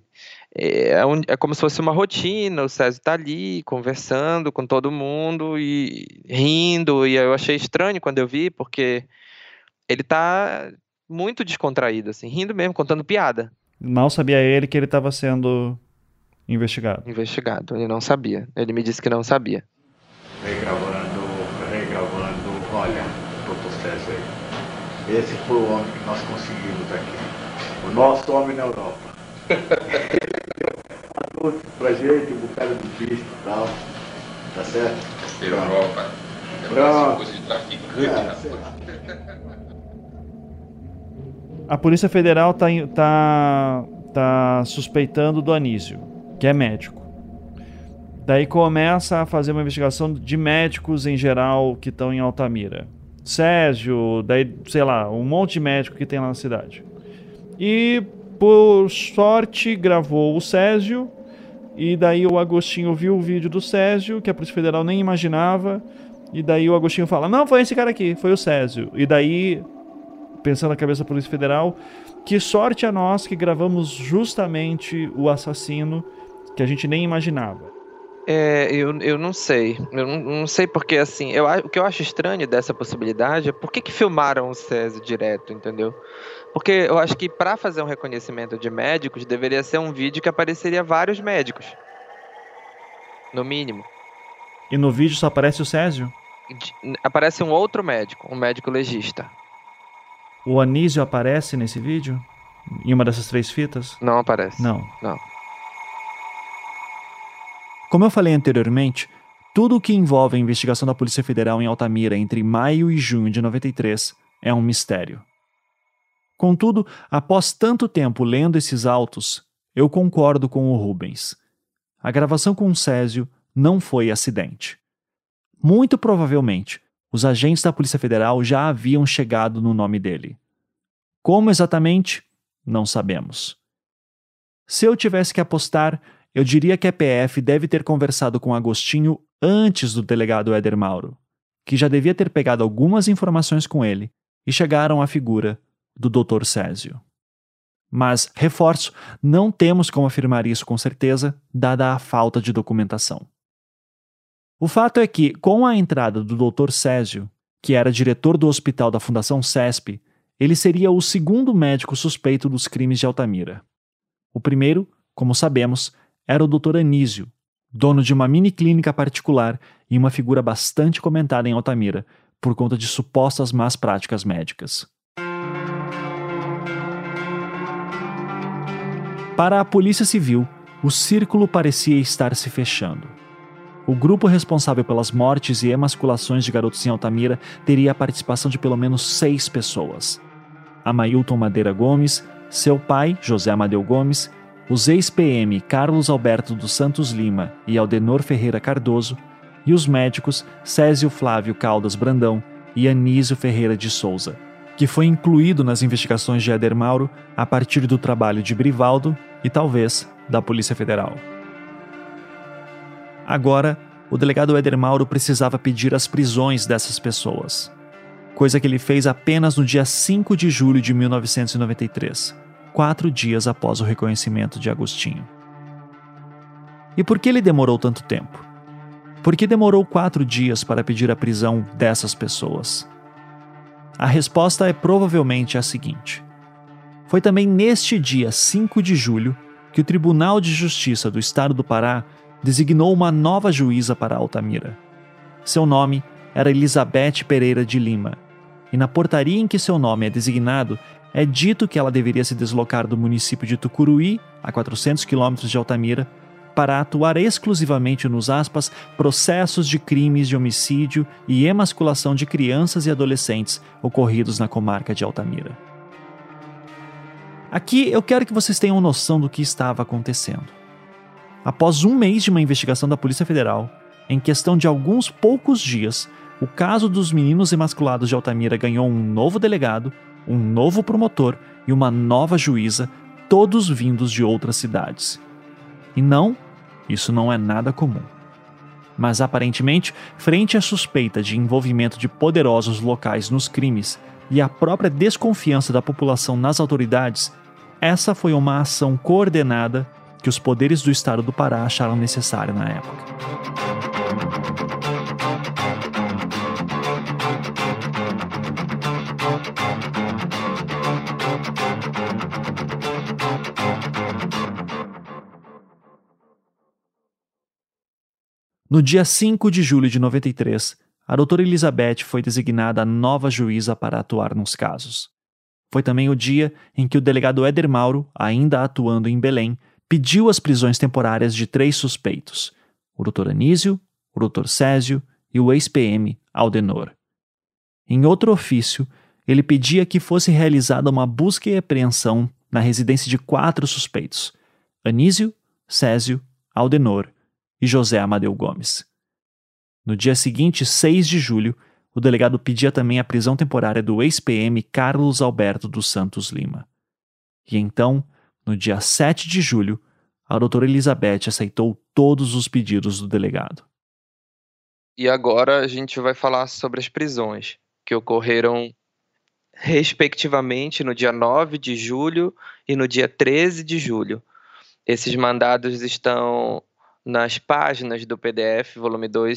Speaker 5: é como se fosse uma rotina. O Césio está ali conversando com todo mundo e rindo, e eu achei estranho quando eu vi, porque ele está muito descontraído, assim, rindo mesmo, contando piada.
Speaker 4: Mal sabia ele que ele estava sendo investigado.
Speaker 5: Ele não sabia, ele me disse que não sabia.
Speaker 6: Regravando, olha, doutor Césio aí. Esse foi o homem que nós conseguimos aqui. O nosso homem na Europa. Adulto pra gente, um bocado de pista e tal. Tá certo?
Speaker 7: Europa.
Speaker 6: Pronto.
Speaker 7: Coisa de traficante,
Speaker 4: A Polícia Federal tá suspeitando do Anísio, que é médico. Daí começa a fazer uma investigação de médicos em geral que estão em Altamira. Césio, daí, sei lá, um monte de médico que tem lá na cidade. E, por sorte, gravou o Césio, e daí o Agostinho viu o vídeo do Césio, que a Polícia Federal nem imaginava, e daí o Agostinho fala, não, foi esse cara aqui, foi o Césio. E daí, pensando na cabeça da Polícia Federal, que sorte a nós que gravamos justamente o assassino que a gente nem imaginava.
Speaker 5: Eu não sei. Eu não sei porque, assim, o que eu acho estranho dessa possibilidade é por que filmaram o Césio direto, entendeu? Porque eu acho que para fazer um reconhecimento de médicos, deveria ser um vídeo que apareceria vários médicos. No mínimo.
Speaker 4: E no vídeo só aparece o Césio?
Speaker 5: Aparece um outro médico, um médico legista.
Speaker 4: O Anísio aparece nesse vídeo? Em uma dessas 3 fitas?
Speaker 5: Não aparece.
Speaker 4: Não.
Speaker 1: Como eu falei anteriormente, tudo o que envolve a investigação da Polícia Federal em Altamira entre maio e junho de 93 é um mistério. Contudo, após tanto tempo lendo esses autos, eu concordo com o Rubens. A gravação com o Césio não foi acidente. Muito provavelmente, os agentes da Polícia Federal já haviam chegado no nome dele. Como exatamente? Não sabemos. Se eu tivesse que apostar, eu diria que a PF deve ter conversado com Agostinho antes do delegado Éder Mauro, que já devia ter pegado algumas informações com ele, e chegaram à figura do Dr. Césio. Mas, reforço, não temos como afirmar isso com certeza, dada a falta de documentação. O fato é que, com a entrada do Dr. Césio, que era diretor do hospital da Fundação CESP, ele seria o segundo médico suspeito dos crimes de Altamira. O primeiro, como sabemos, era o Dr. Anísio, dono de uma mini-clínica particular e uma figura bastante comentada em Altamira por conta de supostas más práticas médicas. Para a Polícia Civil, o círculo parecia estar se fechando. O grupo responsável pelas mortes e emasculações de garotos em Altamira teria a participação de pelo menos 6 pessoas.
Speaker 4: Amailton Madeira Gomes, seu pai, José Amadeu Gomes, os ex-PM Carlos Alberto dos Santos Lima e Aldenor Ferreira Cardoso, e os médicos Césio Flávio Caldas Brandão e Anísio Ferreira de Souza, que foi incluído nas investigações de Éder Mauro a partir do trabalho de Brivaldo e, talvez, da Polícia Federal. Agora, o delegado Éder Mauro precisava pedir as prisões dessas pessoas, coisa que ele fez apenas no dia 5 de julho de 1993, 4 dias após o reconhecimento de Agostinho. E por que ele demorou tanto tempo? Por que demorou 4 dias para pedir a prisão dessas pessoas? A resposta é provavelmente a seguinte: foi também neste dia 5 de julho que o Tribunal de Justiça do Estado do Pará designou uma nova juíza para Altamira. Seu nome era Elizabeth Pereira de Lima, e na portaria em que seu nome é designado, é dito que ela deveria se deslocar do município de Tucuruí, a 400 quilômetros de Altamira, para atuar exclusivamente nos, aspas, processos de crimes de homicídio e emasculação de crianças e adolescentes ocorridos na comarca de Altamira. Aqui eu quero que vocês tenham noção do que estava acontecendo. Após um mês de uma investigação da Polícia Federal, em questão de alguns poucos dias, o caso dos meninos emasculados de Altamira ganhou um novo delegado, um novo promotor e uma nova juíza, todos vindos de outras cidades. E não, isso não é nada comum. Mas aparentemente, frente à suspeita de envolvimento de poderosos locais nos crimes e à própria desconfiança da população nas autoridades, essa foi uma ação coordenada que os poderes do Estado do Pará acharam necessária na época. No dia 5 de julho de 93, a doutora Elizabeth foi designada nova juíza para atuar nos casos. Foi também o dia em que o delegado Éder Mauro, ainda atuando em Belém, pediu as prisões temporárias de 3 suspeitos, o Dr. Anísio, o Dr. Césio e o ex-PM Aldenor. Em outro ofício, ele pedia que fosse realizada uma busca e apreensão na residência de 4 suspeitos, Anísio, Césio, Aldenor e José Amadeu Gomes. No dia seguinte, 6 de julho, o delegado pedia também a prisão temporária do ex-PM Carlos Alberto dos Santos Lima. E então, no dia 7 de julho, a doutora Elizabeth aceitou todos os pedidos do delegado.
Speaker 5: E agora a gente vai falar sobre as prisões, que ocorreram respectivamente no dia 9 de julho e no dia 13 de julho. Esses mandados estão nas páginas do PDF, volume 2,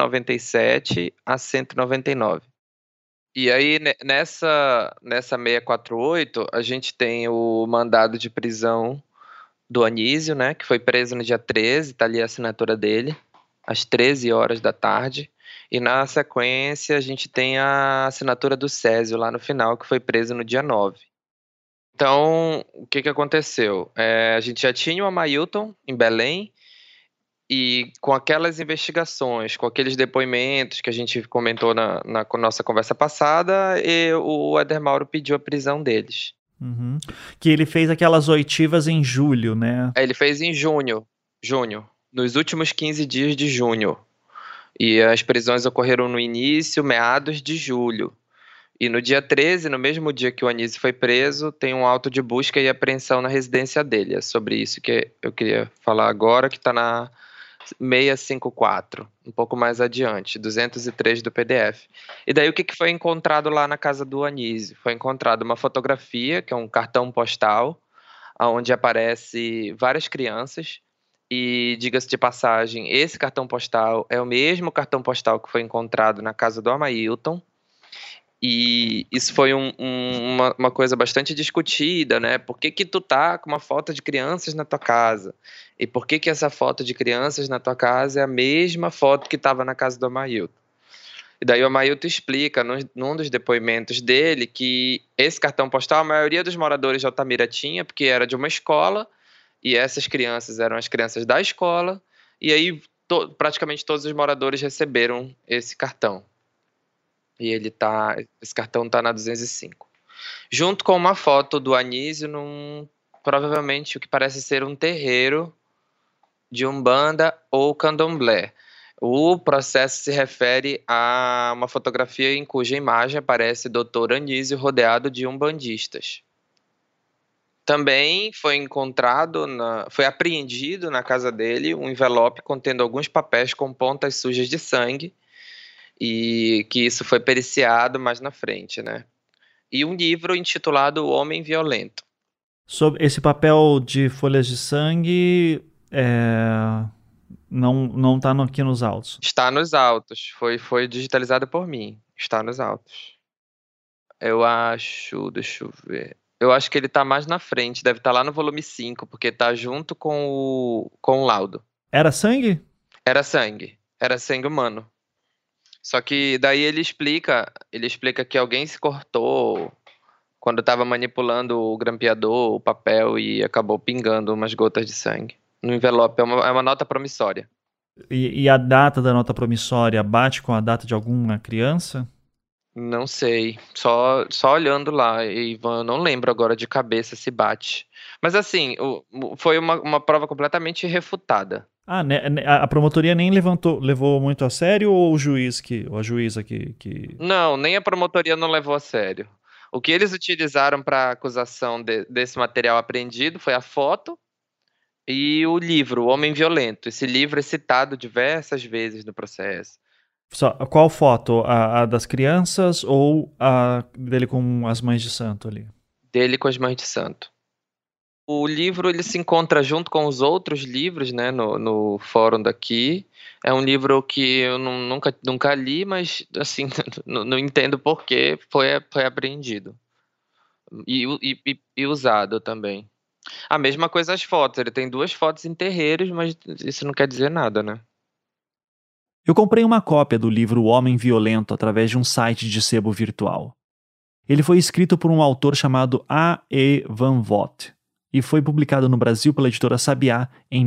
Speaker 5: 197 a 199. E aí, nessa 648, a gente tem o mandado de prisão do Anísio, né, que foi preso no dia 13, tá ali a assinatura dele, às 13 horas da tarde. E na sequência, a gente tem a assinatura do Césio lá no final, que foi preso no dia 9. Então, o que aconteceu? A gente já tinha o Amailton em Belém, e com aquelas investigações, com aqueles depoimentos que a gente comentou na nossa conversa passada, o Éder Mauro pediu a prisão deles.
Speaker 4: Uhum. Que ele fez aquelas oitivas em julho, né?
Speaker 5: Ele fez em junho, nos últimos 15 dias de junho. E as prisões ocorreram no início, meados de julho. E no dia 13, no mesmo dia que o Anísio foi preso, tem um auto de busca e apreensão na residência dele. É sobre isso que eu queria falar agora, que está na 654, um pouco mais adiante, 203 do PDF. E daí o que foi encontrado lá na casa do Anísio? Foi encontrado uma fotografia, que é um cartão postal, onde aparece várias crianças, e diga-se de passagem, esse cartão postal é o mesmo cartão postal que foi encontrado na casa do Amailton. E isso foi uma coisa bastante discutida, né? Por que tu tá com uma foto de crianças na tua casa? E por que essa foto de crianças na tua casa é a mesma foto que estava na casa do Amailton? E daí o Amailton explica, num dos depoimentos dele, que esse cartão postal a maioria dos moradores de Altamira tinha, porque era de uma escola, e essas crianças eram as crianças da escola, e aí praticamente todos os moradores receberam esse cartão. E esse cartão está na 205. junto com uma foto do Anísio provavelmente o que parece ser um terreiro de Umbanda ou Candomblé. O processo se refere a uma fotografia em cuja imagem aparece Dr. Anísio rodeado de umbandistas. Também foi apreendido na casa dele um envelope contendo alguns papéis com pontas sujas de sangue, e que isso foi periciado mais na frente, né? E um livro intitulado O Homem Violento.
Speaker 4: Sobre esse papel de folhas de sangue, não está aqui nos autos.
Speaker 5: Está nos autos. Foi digitalizado por mim. Está nos autos. Deixa eu ver. Eu acho que ele está mais na frente. Deve estar lá no volume 5, porque está junto com o laudo.
Speaker 4: Era sangue?
Speaker 5: Era sangue. Era sangue humano. Só que daí ele explica que alguém se cortou quando estava manipulando o grampeador, o papel, e acabou pingando umas gotas de sangue no envelope. É uma nota promissória.
Speaker 4: E a data da nota promissória bate com a data de alguma criança?
Speaker 5: Não sei. Só olhando lá, Ivan, eu não lembro agora de cabeça se bate. Mas assim, foi uma prova completamente refutada.
Speaker 4: A promotoria nem levou muito a sério, ou a juíza que...
Speaker 5: Não, nem a promotoria não levou a sério. O que eles utilizaram para a acusação desse material apreendido foi a foto e o livro, O Homem Violento. Esse livro é citado diversas vezes no processo.
Speaker 4: Qual foto? A das crianças ou a dele com as mães de santo ali?
Speaker 5: Dele com as mães de santo. O livro ele se encontra junto com os outros livros, né, no fórum daqui. É um livro que eu nunca li, mas assim, não entendo por que foi apreendido. E usado também. A mesma coisa as fotos. Ele tem 2 fotos em terreiros, mas isso não quer dizer nada, né?
Speaker 4: Eu comprei uma cópia do livro O Homem Violento através de um site de sebo virtual. Ele foi escrito por um autor chamado A. E. Van Vogt e foi publicado no Brasil pela editora Sabiá em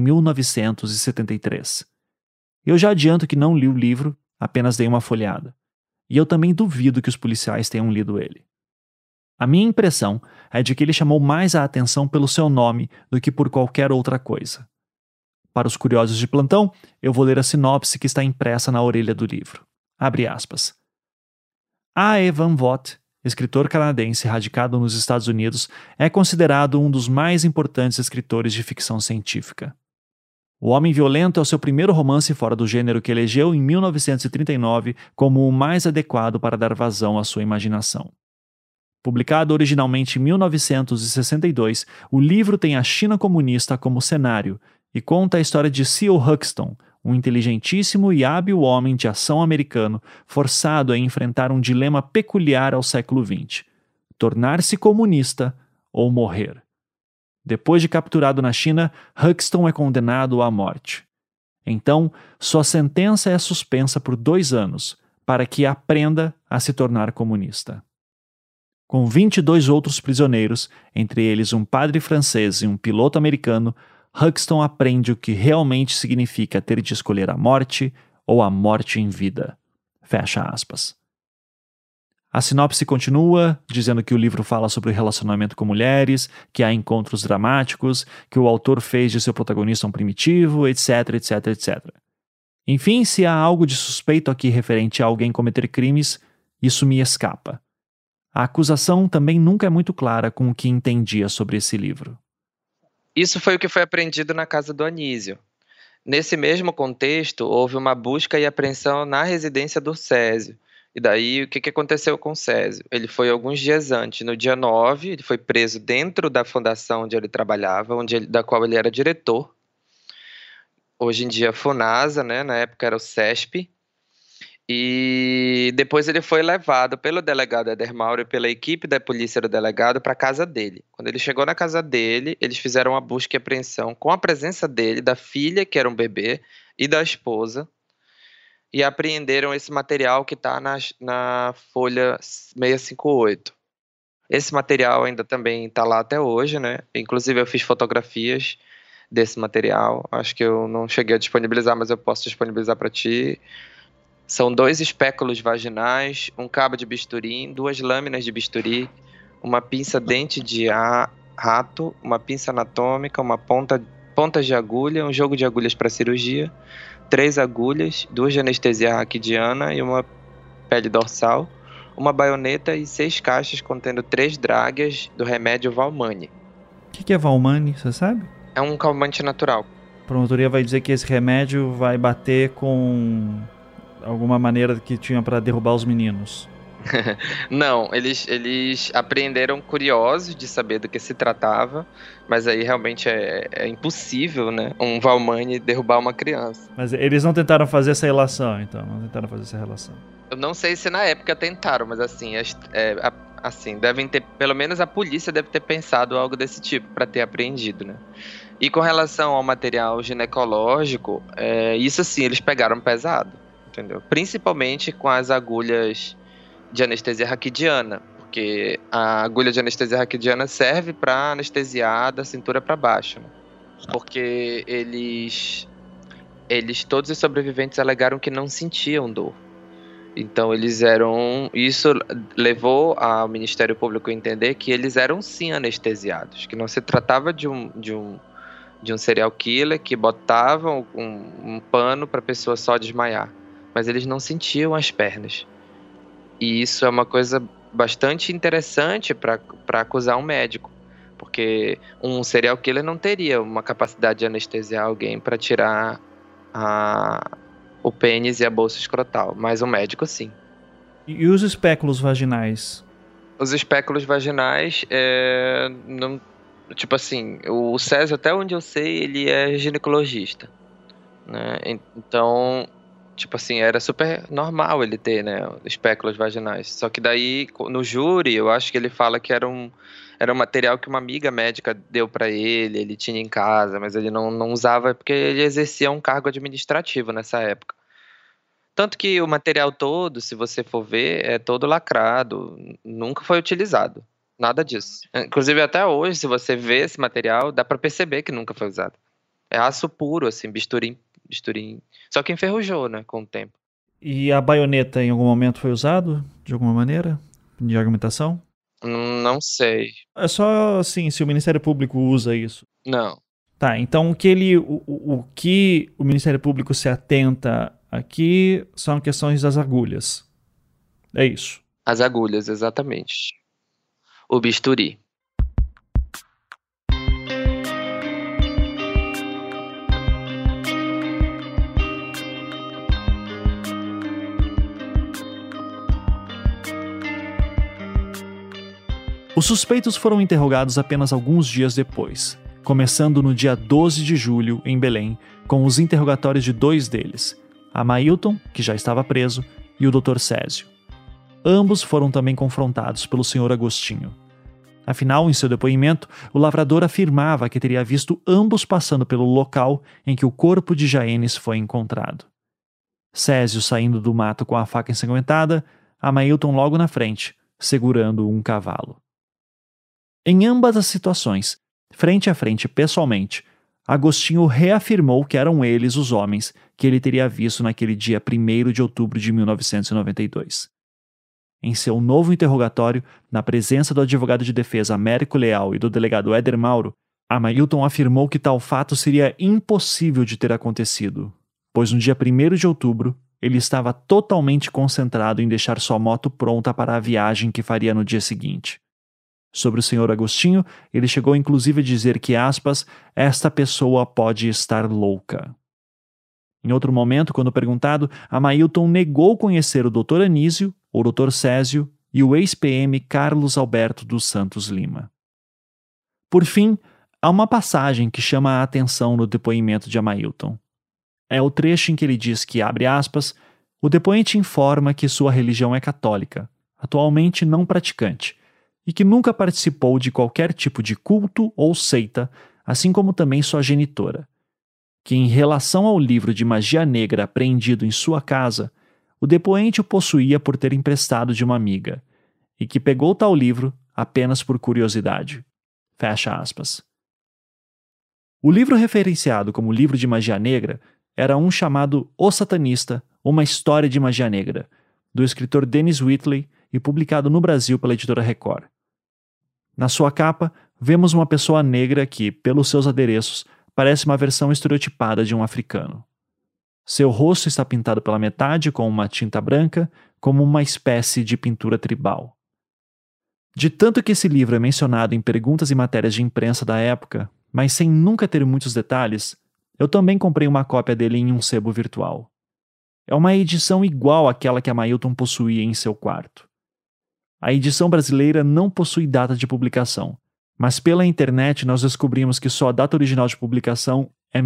Speaker 4: 1973. Eu já adianto que não li o livro, apenas dei uma folheada. E eu também duvido que os policiais tenham lido ele. A minha impressão é de que ele chamou mais a atenção pelo seu nome do que por qualquer outra coisa. Para os curiosos de plantão, eu vou ler a sinopse que está impressa na orelha do livro. Abre aspas. A. E. Van Vogt, escritor canadense radicado nos Estados Unidos, é considerado um dos mais importantes escritores de ficção científica. O Homem Violento é o seu primeiro romance fora do gênero que elegeu em 1939 como o mais adequado para dar vazão à sua imaginação. Publicado originalmente em 1962, o livro tem a China comunista como cenário e conta a história de Seal Huxton, um inteligentíssimo e hábil homem de ação americano forçado a enfrentar um dilema peculiar ao século XX: tornar-se comunista ou morrer. Depois de capturado na China, Huxton é condenado à morte. Então, sua sentença é suspensa por 2 anos, para que aprenda a se tornar comunista. Com 22 outros prisioneiros, entre eles um padre francês e um piloto americano, Huxton aprende o que realmente significa ter de escolher a morte ou a morte em vida. Fecha aspas. A sinopse continua, dizendo que o livro fala sobre o relacionamento com mulheres, que há encontros dramáticos, que o autor fez de seu protagonista um primitivo, etc, etc, etc. Enfim, se há algo de suspeito aqui referente a alguém cometer crimes, isso me escapa. A acusação também nunca é muito clara com o que entendia sobre esse livro.
Speaker 5: Isso foi o que foi apreendido na casa do Anísio. Nesse mesmo contexto, houve uma busca e apreensão na residência do Césio. E daí, o que aconteceu com o Césio? Ele foi alguns dias antes, no dia 9, ele foi preso dentro da fundação onde ele trabalhava, da qual ele era diretor. Hoje em dia, FUNASA, né? Na época era o CESP. E depois ele foi levado pelo delegado Éder Mauro e pela equipe da polícia do delegado para a casa dele. Quando ele chegou na casa dele, eles fizeram uma busca e apreensão com a presença dele, da filha, que era um bebê, e da esposa, e apreenderam esse material que está na folha 658. Esse material ainda também está lá até hoje, né? Inclusive eu fiz fotografias desse material. Acho que eu não cheguei a disponibilizar, mas eu posso disponibilizar para ti. São 2 espéculos vaginais, um cabo de bisturi, 2 lâminas de bisturi, uma pinça dente de rato, uma pinça anatômica, uma pontas de agulha, um jogo de agulhas para cirurgia, 3 agulhas, 2 de anestesia raquidiana e uma pele dorsal, uma baioneta e 6 caixas contendo 3 dráguias do remédio Valmani.
Speaker 4: O que é Valmani, você sabe?
Speaker 5: É um calmante natural.
Speaker 4: A promotoria vai dizer que esse remédio vai bater com alguma maneira que tinha para derrubar os meninos.
Speaker 5: Não, eles apreenderam curiosos de saber do que se tratava, mas aí realmente é impossível, né? Um Valmani derrubar uma criança.
Speaker 4: Mas eles não tentaram fazer essa relação, então? Não tentaram fazer essa relação.
Speaker 5: Eu não sei se na época tentaram, mas assim, devem ter, pelo menos a polícia deve ter pensado algo desse tipo para ter apreendido, né? E com relação ao material ginecológico, isso assim, eles pegaram pesado, entendeu? Principalmente com as agulhas de anestesia raquidiana, porque a agulha de anestesia raquidiana serve para anestesiar da cintura para baixo, né? Porque todos os sobreviventes alegaram que não sentiam dor. Então isso levou ao Ministério Público a entender que eles eram sim anestesiados, que não se tratava de um serial killer que botava um pano para a pessoa só desmaiar, mas eles não sentiam as pernas. E isso é uma coisa bastante interessante para acusar um médico, porque um serial killer não teria uma capacidade de anestesiar alguém para tirar o pênis e a bolsa escrotal, mas um médico sim.
Speaker 4: E os espéculos vaginais?
Speaker 5: Os espéculos vaginais, não, tipo assim, o Césio, até onde eu sei, ele é ginecologista, né? Então, tipo assim, era super normal ele ter, né, espéculos vaginais. Só que daí, no júri, eu acho que ele fala que era um material que uma amiga médica deu pra ele tinha em casa, mas ele não usava porque ele exercia um cargo administrativo nessa época. Tanto que o material todo, se você for ver, é todo lacrado, nunca foi utilizado. Nada disso. Inclusive, até hoje, se você vê esse material, dá pra perceber que nunca foi usado. É aço puro, assim, bisturim. Só que enferrujou, né, com o tempo.
Speaker 4: E a baioneta em algum momento foi usado, de alguma maneira, de argumentação?
Speaker 5: Não sei.
Speaker 4: É só, assim, se o Ministério Público usa isso.
Speaker 5: Não.
Speaker 4: Tá, então o que o Ministério Público se atenta aqui são questões das agulhas. É isso.
Speaker 5: As agulhas, exatamente. O bisturi.
Speaker 4: Os suspeitos foram interrogados apenas alguns dias depois, começando no dia 12 de julho, em Belém, com os interrogatórios de 2 deles, Amailton, que já estava preso, e o Dr. Césio. Ambos foram também confrontados pelo Sr. Agostinho. Afinal, em seu depoimento, o lavrador afirmava que teria visto ambos passando pelo local em que o corpo de Jaenes foi encontrado. Césio saindo do mato com a faca ensanguentada, Amailton logo na frente, segurando um cavalo. Em ambas as situações, frente a frente pessoalmente, Agostinho reafirmou que eram eles os homens que ele teria visto naquele dia 1º de outubro de 1992. Em seu novo interrogatório, na presença do advogado de defesa Américo Leal e do delegado Éder Mauro, Amailton afirmou que tal fato seria impossível de ter acontecido, pois no dia 1º de outubro ele estava totalmente concentrado em deixar sua moto pronta para a viagem que faria no dia seguinte. Sobre o Sr. Agostinho, ele chegou inclusive a dizer que, aspas, esta pessoa pode estar louca. Em outro momento, quando perguntado, Amailton negou conhecer o Dr. Anísio, o Dr. Césio e o ex-PM Carlos Alberto dos Santos Lima. Por fim, há uma passagem que chama a atenção no depoimento de Amailton. É o trecho em que ele diz que, abre aspas, o depoente informa que sua religião é católica, atualmente não praticante, e que nunca participou de qualquer tipo de culto ou seita, assim como também sua genitora. Que em relação ao livro de magia negra apreendido em sua casa, o depoente o possuía por ter emprestado de uma amiga, e que pegou tal livro apenas por curiosidade. Fecha aspas. O livro referenciado como livro de magia negra era um chamado O Satanista, uma história de magia negra, do escritor Dennis Whitley e publicado no Brasil pela editora Record. Na sua capa, vemos uma pessoa negra que, pelos seus adereços, parece uma versão estereotipada de um africano. Seu rosto está pintado pela metade com uma tinta branca, como uma espécie de pintura tribal. De tanto que esse livro é mencionado em perguntas e matérias de imprensa da época, mas sem nunca ter muitos detalhes, eu também comprei uma cópia dele em um sebo virtual. É uma edição igual àquela que a Mailton possuía em seu quarto. A edição brasileira não possui data de publicação, mas pela internet nós descobrimos que sua data original de publicação é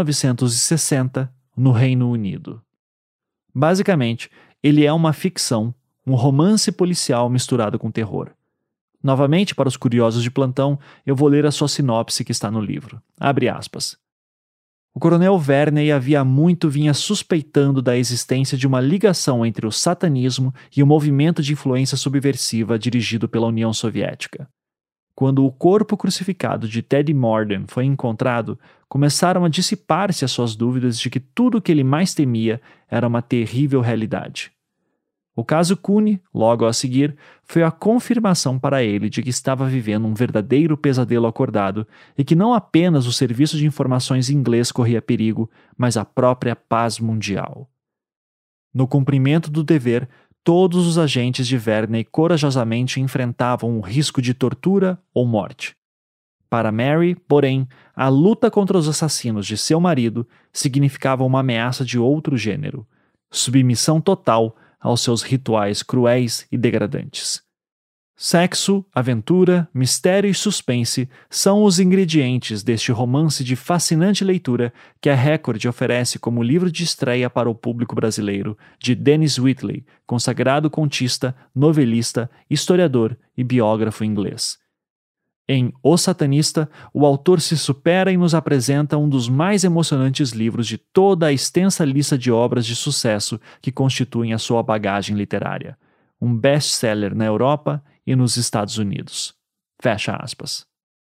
Speaker 4: 1960, no Reino Unido. Basicamente, ele é uma ficção, um romance policial misturado com terror. Novamente, para os curiosos de plantão, eu vou ler a sua sinopse que está no livro. Abre aspas. O coronel Verney havia muito vinha suspeitando da existência de uma ligação entre o satanismo e o movimento de influência subversiva dirigido pela União Soviética. Quando o corpo crucificado de Teddy Morden foi encontrado, começaram a dissipar-se as suas dúvidas de que tudo o que ele mais temia era uma terrível realidade. O caso Cooney, logo a seguir, foi a confirmação para ele de que estava vivendo um verdadeiro pesadelo acordado e que não apenas o serviço de informações inglês corria perigo, mas a própria paz mundial. No cumprimento do dever, todos os agentes de Verney corajosamente enfrentavam o risco de tortura ou morte. Para Mary, porém, a luta contra os assassinos de seu marido significava uma ameaça de outro gênero, submissão total aos seus rituais cruéis e degradantes. Sexo, aventura, mistério e suspense são os ingredientes deste romance de fascinante leitura que a Record oferece como livro de estreia para o público brasileiro de Dennis Wheatley, consagrado contista, novelista, historiador e biógrafo inglês. Em O Satanista, o autor se supera e nos apresenta um dos mais emocionantes livros de toda a extensa lista de obras de sucesso que constituem a sua bagagem literária. Um best-seller na Europa e nos Estados Unidos. Fecha aspas.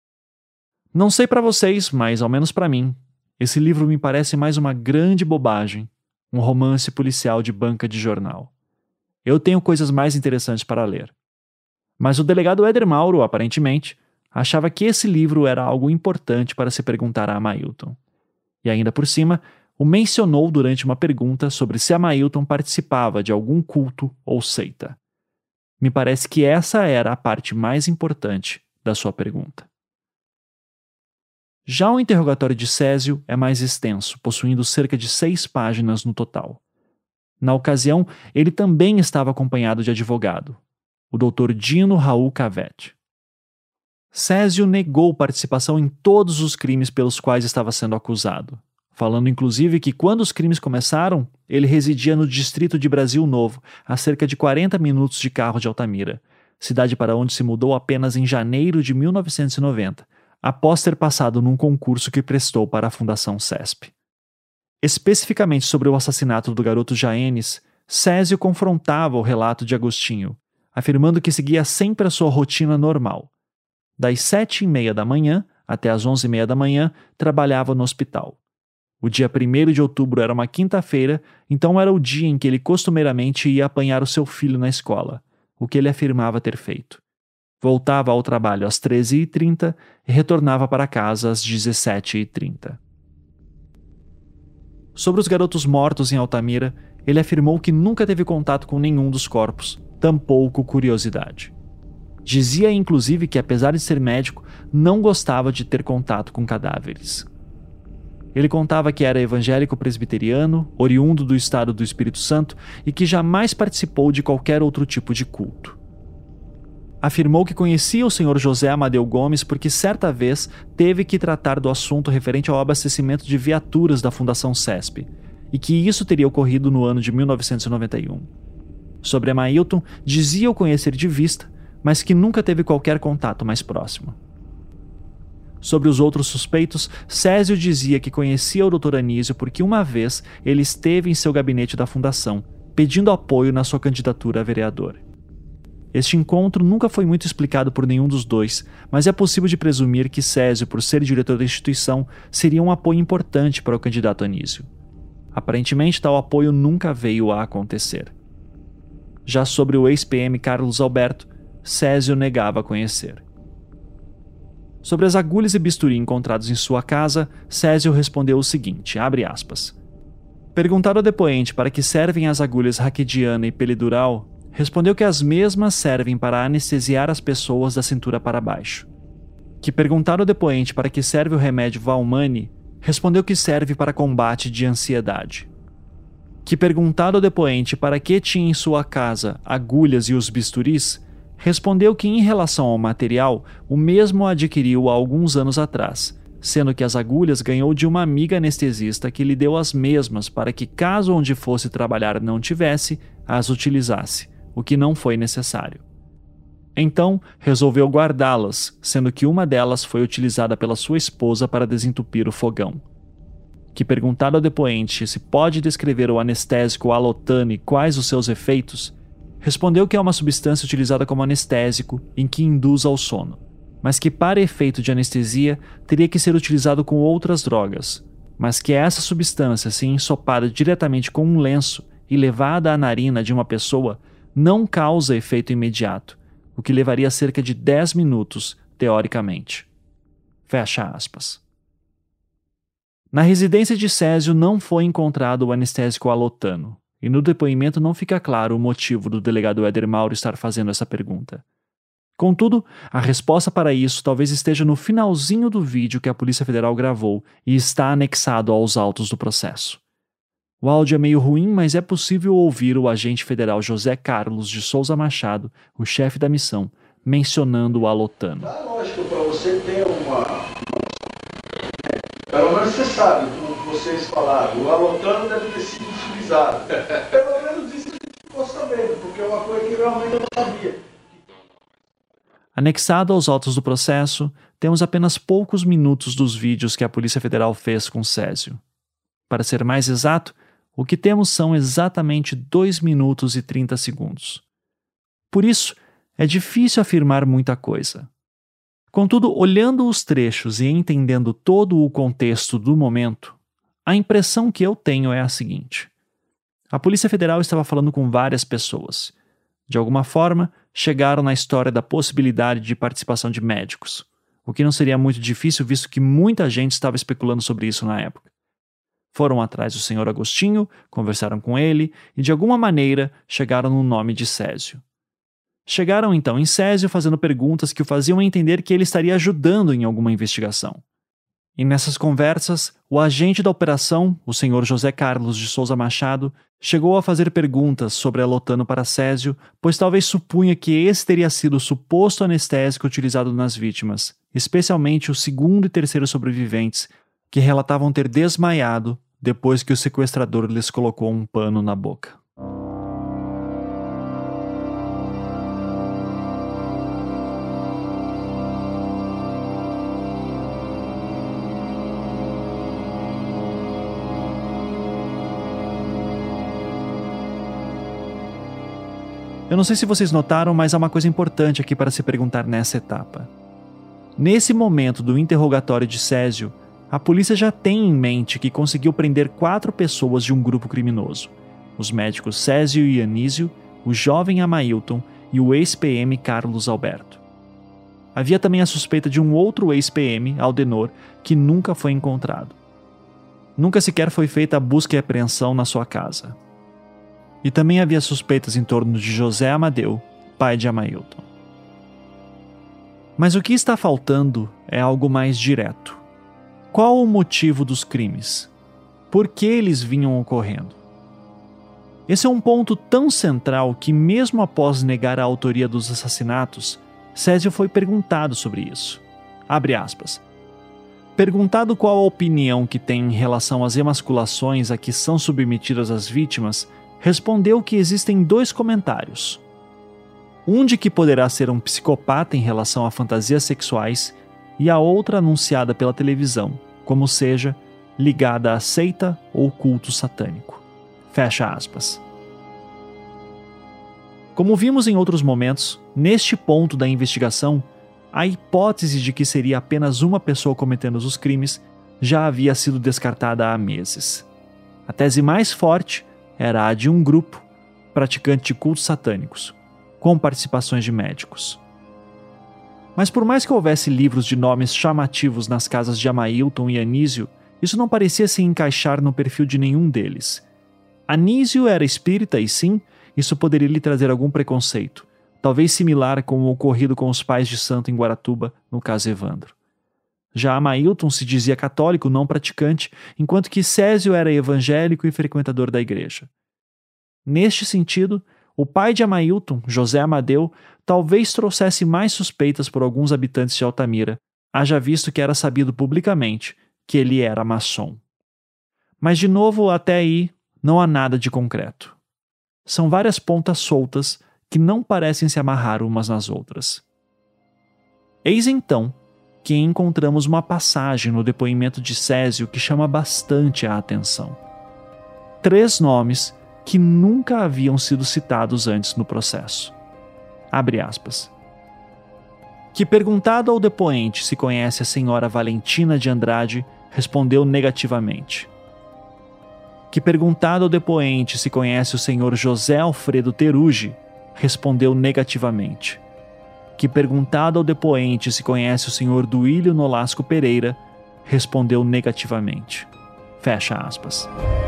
Speaker 4: Não sei para vocês, mas ao menos para mim, esse livro me parece mais uma grande bobagem, um romance policial de banca de jornal. Eu tenho coisas mais interessantes para ler. Mas o delegado Éder Mauro, aparentemente, achava que esse livro era algo importante para se perguntar a Mailton. E ainda por cima, o mencionou durante uma pergunta sobre se a Mailton participava de algum culto ou seita. Me parece que essa era a parte mais importante da sua pergunta. Já o interrogatório de Césio é mais extenso, possuindo cerca de 6 páginas no total. Na ocasião, ele também estava acompanhado de advogado, o Dr. Dino Raul Cavete. Césio negou participação em todos os crimes pelos quais estava sendo acusado, falando inclusive que quando os crimes começaram, ele residia no distrito de Brasil Novo, a cerca de 40 minutos de carro de Altamira, cidade para onde se mudou apenas em janeiro de 1990, após ter passado num concurso que prestou para a Fundação CESP. Especificamente sobre o assassinato do garoto Jaenes, Césio confrontava o relato de Agostinho, afirmando que seguia sempre a sua rotina normal. Das 7h30 da manhã até as 11h30 da manhã, trabalhava no hospital. O dia 1º de outubro era uma quinta-feira, então era o dia em que ele costumeiramente ia apanhar o seu filho na escola, o que ele afirmava ter feito. Voltava ao trabalho às 13h30 e retornava para casa às 17h30. Sobre os garotos mortos em Altamira, ele afirmou que nunca teve contato com nenhum dos corpos, tampouco curiosidade. Dizia inclusive que, apesar de ser médico, não gostava de ter contato com cadáveres. Ele contava que era evangélico presbiteriano, oriundo do estado do Espírito Santo e que jamais participou de qualquer outro tipo de culto. Afirmou que conhecia o Sr. José Amadeu Gomes porque certa vez teve que tratar do assunto referente ao abastecimento de viaturas da Fundação CESP, e que isso teria ocorrido no ano de 1991. Sobre a Mailton, dizia o conhecer de vista, mas que nunca teve qualquer contato mais próximo. Sobre os outros suspeitos, Césio dizia que conhecia o Dr. Anísio porque uma vez ele esteve em seu gabinete da fundação, pedindo apoio na sua candidatura a vereador. Este encontro nunca foi muito explicado por nenhum dos dois, mas é possível de presumir que Césio, por ser diretor da instituição, seria um apoio importante para o candidato Anísio. Aparentemente, tal apoio nunca veio a acontecer. Já sobre o ex-PM Carlos Alberto, Césio negava conhecer. Sobre as agulhas e bisturi encontrados em sua casa, Césio respondeu o seguinte, abre aspas. Perguntado ao depoente para que servem as agulhas raquidiana e pelidural, respondeu que as mesmas servem para anestesiar as pessoas da cintura para baixo. Que perguntado ao depoente para que serve o remédio Valmani, respondeu que serve para combate de ansiedade. Que perguntado ao depoente para que tinha em sua casa agulhas e os bisturis, respondeu que em relação ao material, o mesmo adquiriu há alguns anos atrás, sendo que as agulhas ganhou de uma amiga anestesista que lhe deu as mesmas para que, caso onde fosse trabalhar não tivesse, as utilizasse, o que não foi necessário. Então, resolveu guardá-las, sendo que uma delas foi utilizada pela sua esposa para desentupir o fogão. Que perguntado ao depoente se pode descrever o anestésico Alotano e quais os seus efeitos, respondeu que é uma substância utilizada como anestésico em que induz ao sono, mas que para efeito de anestesia teria que ser utilizado com outras drogas, mas que essa substância, se ensopada diretamente com um lenço e levada à narina de uma pessoa, não causa efeito imediato, o que levaria cerca de 10 minutos, teoricamente. Fecha aspas. Na residência de Césio não foi encontrado o anestésico Alotano, e no depoimento não fica claro o motivo do delegado Éder Mauro estar fazendo essa pergunta. Contudo, a resposta para isso talvez esteja no finalzinho do vídeo que a Polícia Federal gravou e está anexado aos autos do processo. O áudio é meio ruim, mas é possível ouvir o agente federal José Carlos de Souza Machado, o chefe da missão, mencionando o Alotano.
Speaker 6: Lógico, para você ter uma... Pelo menos você sabe, como vocês falaram, o Alotano deve ter sido utilizado. Pelo menos isso a gente ficou sabendo, porque é uma coisa que realmente eu não sabia.
Speaker 4: Anexado aos autos do processo, temos apenas poucos minutos dos vídeos que a Polícia Federal fez com Césio. Para ser mais exato, o que temos são exatamente 2 minutos e 30 segundos. Por isso, é difícil afirmar muita coisa. Contudo, olhando os trechos e entendendo todo o contexto do momento, a impressão que eu tenho é a seguinte. A Polícia Federal estava falando com várias pessoas. De alguma forma, chegaram na história da possibilidade de participação de médicos, o que não seria muito difícil visto que muita gente estava especulando sobre isso na época. Foram atrás do Sr. Agostinho, conversaram com ele e, de alguma maneira, chegaram no nome de Césio. Chegaram então em Césio fazendo perguntas que o faziam entender que ele estaria ajudando em alguma investigação. E nessas conversas, o agente da operação, o Sr. José Carlos de Souza Machado, chegou a fazer perguntas sobre Alotano para Césio, pois talvez supunha que esse teria sido o suposto anestésico utilizado nas vítimas, especialmente os segundo e terceiro sobreviventes, que relatavam ter desmaiado depois que o sequestrador lhes colocou um pano na boca. Eu não sei se vocês notaram, mas há uma coisa importante aqui para se perguntar nessa etapa. Nesse momento do interrogatório de Césio, a polícia já tem em mente que conseguiu prender 4 pessoas de um grupo criminoso. Os médicos Césio e Anísio, o jovem Amailton e o ex-PM Carlos Alberto. Havia também a suspeita de um outro ex-PM, Aldenor, que nunca foi encontrado. Nunca sequer foi feita a busca e apreensão na sua casa. E também havia suspeitas em torno de José Amadeu, pai de Amailton. Mas o que está faltando é algo mais direto. Qual o motivo dos crimes? Por que eles vinham ocorrendo? Esse é um ponto tão central que, mesmo após negar a autoria dos assassinatos, Césio foi perguntado sobre isso. Abre aspas. Perguntado qual a opinião que tem em relação às emasculações a que são submetidas as vítimas, respondeu que existem 2 comentários. Um de que poderá ser um psicopata em relação a fantasias sexuais e a outra anunciada pela televisão, como seja, ligada à seita ou culto satânico. Fecha aspas. Como vimos em outros momentos, neste ponto da investigação, a hipótese de que seria apenas uma pessoa cometendo os crimes já havia sido descartada há meses. A tese mais forte era a de um grupo praticante de cultos satânicos, com participações de médicos. Mas por mais que houvesse livros de nomes chamativos nas casas de Amailton e Anísio, isso não parecia se encaixar no perfil de nenhum deles. Anísio era espírita e sim, isso poderia lhe trazer algum preconceito, talvez similar com o ocorrido com os pais de santo em Guaratuba, no caso Evandro. Já Amailton se dizia católico não praticante, enquanto que Césio era evangélico e frequentador da igreja. Neste sentido, o pai de Amailton, José Amadeu, talvez trouxesse mais suspeitas por alguns habitantes de Altamira, haja visto que era sabido publicamente que ele era maçom. Mas, de novo, até aí, não há nada de concreto. São várias pontas soltas que não parecem se amarrar umas nas outras. Eis então que encontramos uma passagem no depoimento de Césio que chama bastante a atenção. 3 nomes que nunca haviam sido citados antes no processo. Abre aspas. Que perguntado ao depoente se conhece a senhora Valentina de Andrade, respondeu negativamente. Que perguntado ao depoente se conhece o senhor José Alfredo Terugi, respondeu negativamente. Que perguntado ao depoente se conhece o senhor Duílio Nolasco Pereira, respondeu negativamente. Fecha aspas.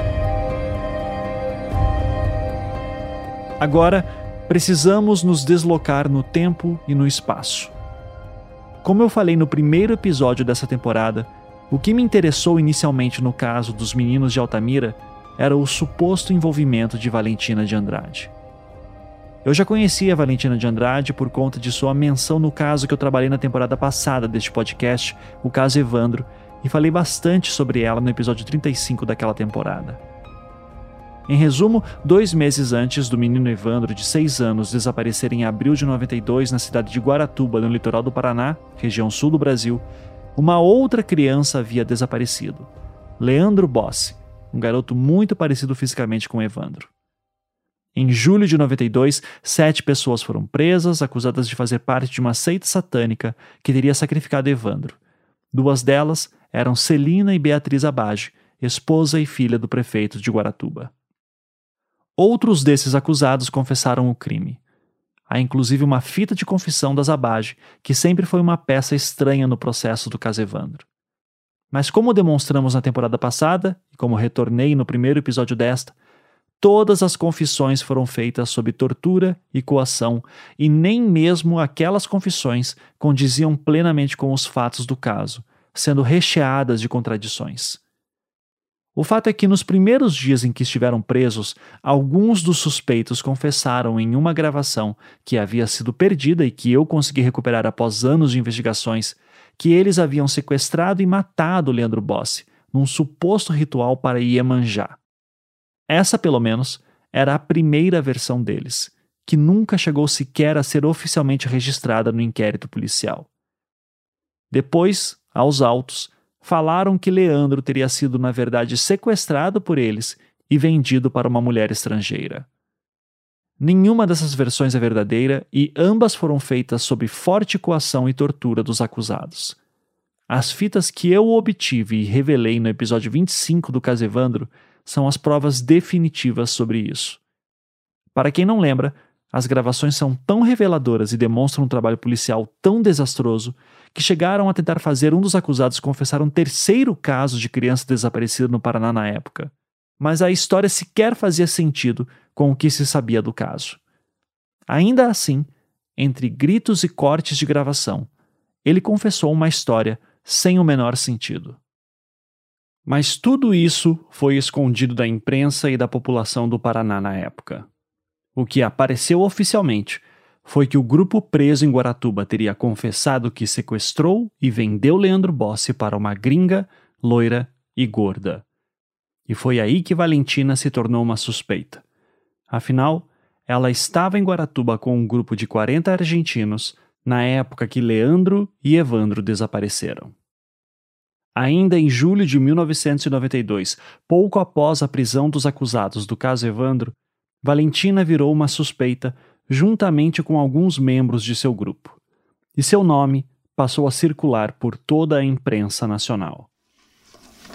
Speaker 4: Agora, precisamos nos deslocar no tempo e no espaço. Como eu falei no primeiro episódio dessa temporada, o que me interessou inicialmente no caso dos meninos de Altamira era o suposto envolvimento de Valentina de Andrade. Eu já conhecia a Valentina de Andrade por conta de sua menção no caso que eu trabalhei na temporada passada deste podcast, o caso Evandro, e falei bastante sobre ela no episódio 35 daquela temporada. Em resumo, 2 meses antes do menino Evandro, de 6 anos, desaparecer em abril de 92 na cidade de Guaratuba, no litoral do Paraná, região sul do Brasil, uma outra criança havia desaparecido. Leandro Bossi, um garoto muito parecido fisicamente com Evandro. Em julho de 92, 7 pessoas foram presas, acusadas de fazer parte de uma seita satânica que teria sacrificado Evandro. 2 delas eram Celina e Beatriz Abage, esposa e filha do prefeito de Guaratuba. Outros desses acusados confessaram o crime. Há inclusive uma fita de confissão das Abage, que sempre foi uma peça estranha no processo do caso Evandro. Mas como demonstramos na temporada passada, e como retornei no primeiro episódio desta, todas as confissões foram feitas sob tortura e coação, e nem mesmo aquelas confissões condiziam plenamente com os fatos do caso, sendo recheadas de contradições. O fato é que nos primeiros dias em que estiveram presos, alguns dos suspeitos confessaram em uma gravação que havia sido perdida e que eu consegui recuperar após anos de investigações, que eles haviam sequestrado e matado Leandro Bossi num suposto ritual para Iemanjá. Essa, pelo menos, era a primeira versão deles, que nunca chegou sequer a ser oficialmente registrada no inquérito policial. Depois, aos autos, falaram que Leandro teria sido, na verdade, sequestrado por eles e vendido para uma mulher estrangeira. Nenhuma dessas versões é verdadeira e ambas foram feitas sob forte coação e tortura dos acusados. As fitas que eu obtive e revelei no episódio 25 do caso Evandro são as provas definitivas sobre isso. Para quem não lembra, as gravações são tão reveladoras e demonstram um trabalho policial tão desastroso que chegaram a tentar fazer um dos acusados confessar um 3º caso de criança desaparecida no Paraná na época. Mas a história sequer fazia sentido com o que se sabia do caso. Ainda assim, entre gritos e cortes de gravação, ele confessou uma história sem o menor sentido. Mas tudo isso foi escondido da imprensa e da população do Paraná na época. O que apareceu oficialmente foi que o grupo preso em Guaratuba teria confessado que sequestrou e vendeu Leandro Bossi para uma gringa, loira e gorda. E foi aí que Valentina se tornou uma suspeita. Afinal, ela estava em Guaratuba com um grupo de 40 argentinos na época que Leandro e Evandro desapareceram. Ainda em julho de 1992, pouco após a prisão dos acusados do caso Evandro, Valentina virou uma suspeita juntamente com alguns membros de seu grupo, e seu nome passou a circular por toda a imprensa nacional.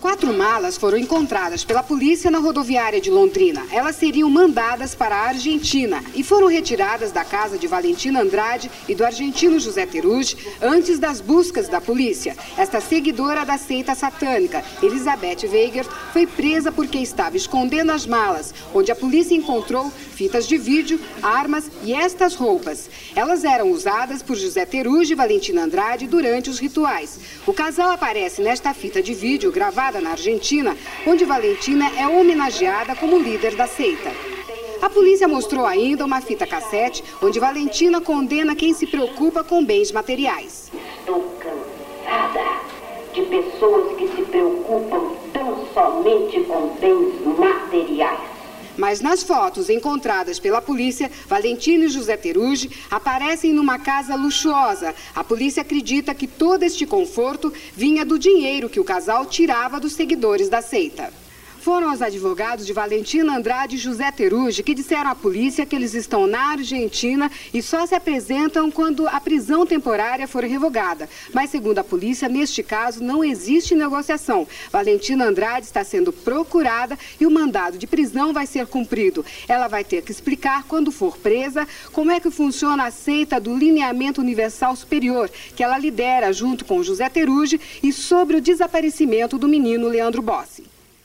Speaker 8: 4 malas foram encontradas pela polícia na rodoviária de Londrina. Elas seriam mandadas para a Argentina e foram retiradas da casa de Valentina Andrade e do argentino José Teruggi antes das buscas da polícia. Esta seguidora da seita satânica, Elizabeth Weigert, foi presa porque estava escondendo as malas, onde a polícia encontrou fitas de vídeo, armas e estas roupas. Elas eram usadas por José Teruggi e Valentina Andrade durante os rituais. O casal aparece nesta fita de vídeo gravada na Argentina, onde Valentina é homenageada como líder da seita. A polícia mostrou ainda uma fita cassete, onde Valentina condena quem se preocupa com bens materiais.
Speaker 9: Estou cansada de pessoas que se preocupam tão somente com bens materiais.
Speaker 8: Mas nas fotos encontradas pela polícia, Valentina e José Teruggi aparecem numa casa luxuosa. A polícia acredita que todo este conforto vinha do dinheiro que o casal tirava dos seguidores da seita. Foram os advogados de Valentina Andrade e José Teruggi que disseram à polícia que eles estão na Argentina e só se apresentam quando a prisão temporária for revogada. Mas, segundo a polícia, neste caso não existe negociação. Valentina Andrade está sendo procurada e o mandado de prisão vai ser cumprido. Ela vai ter que explicar, quando for presa, como é que funciona a seita do Lineamento Universal Superior, que ela lidera junto com José Teruggi, e sobre o desaparecimento do menino Leandro Bossi.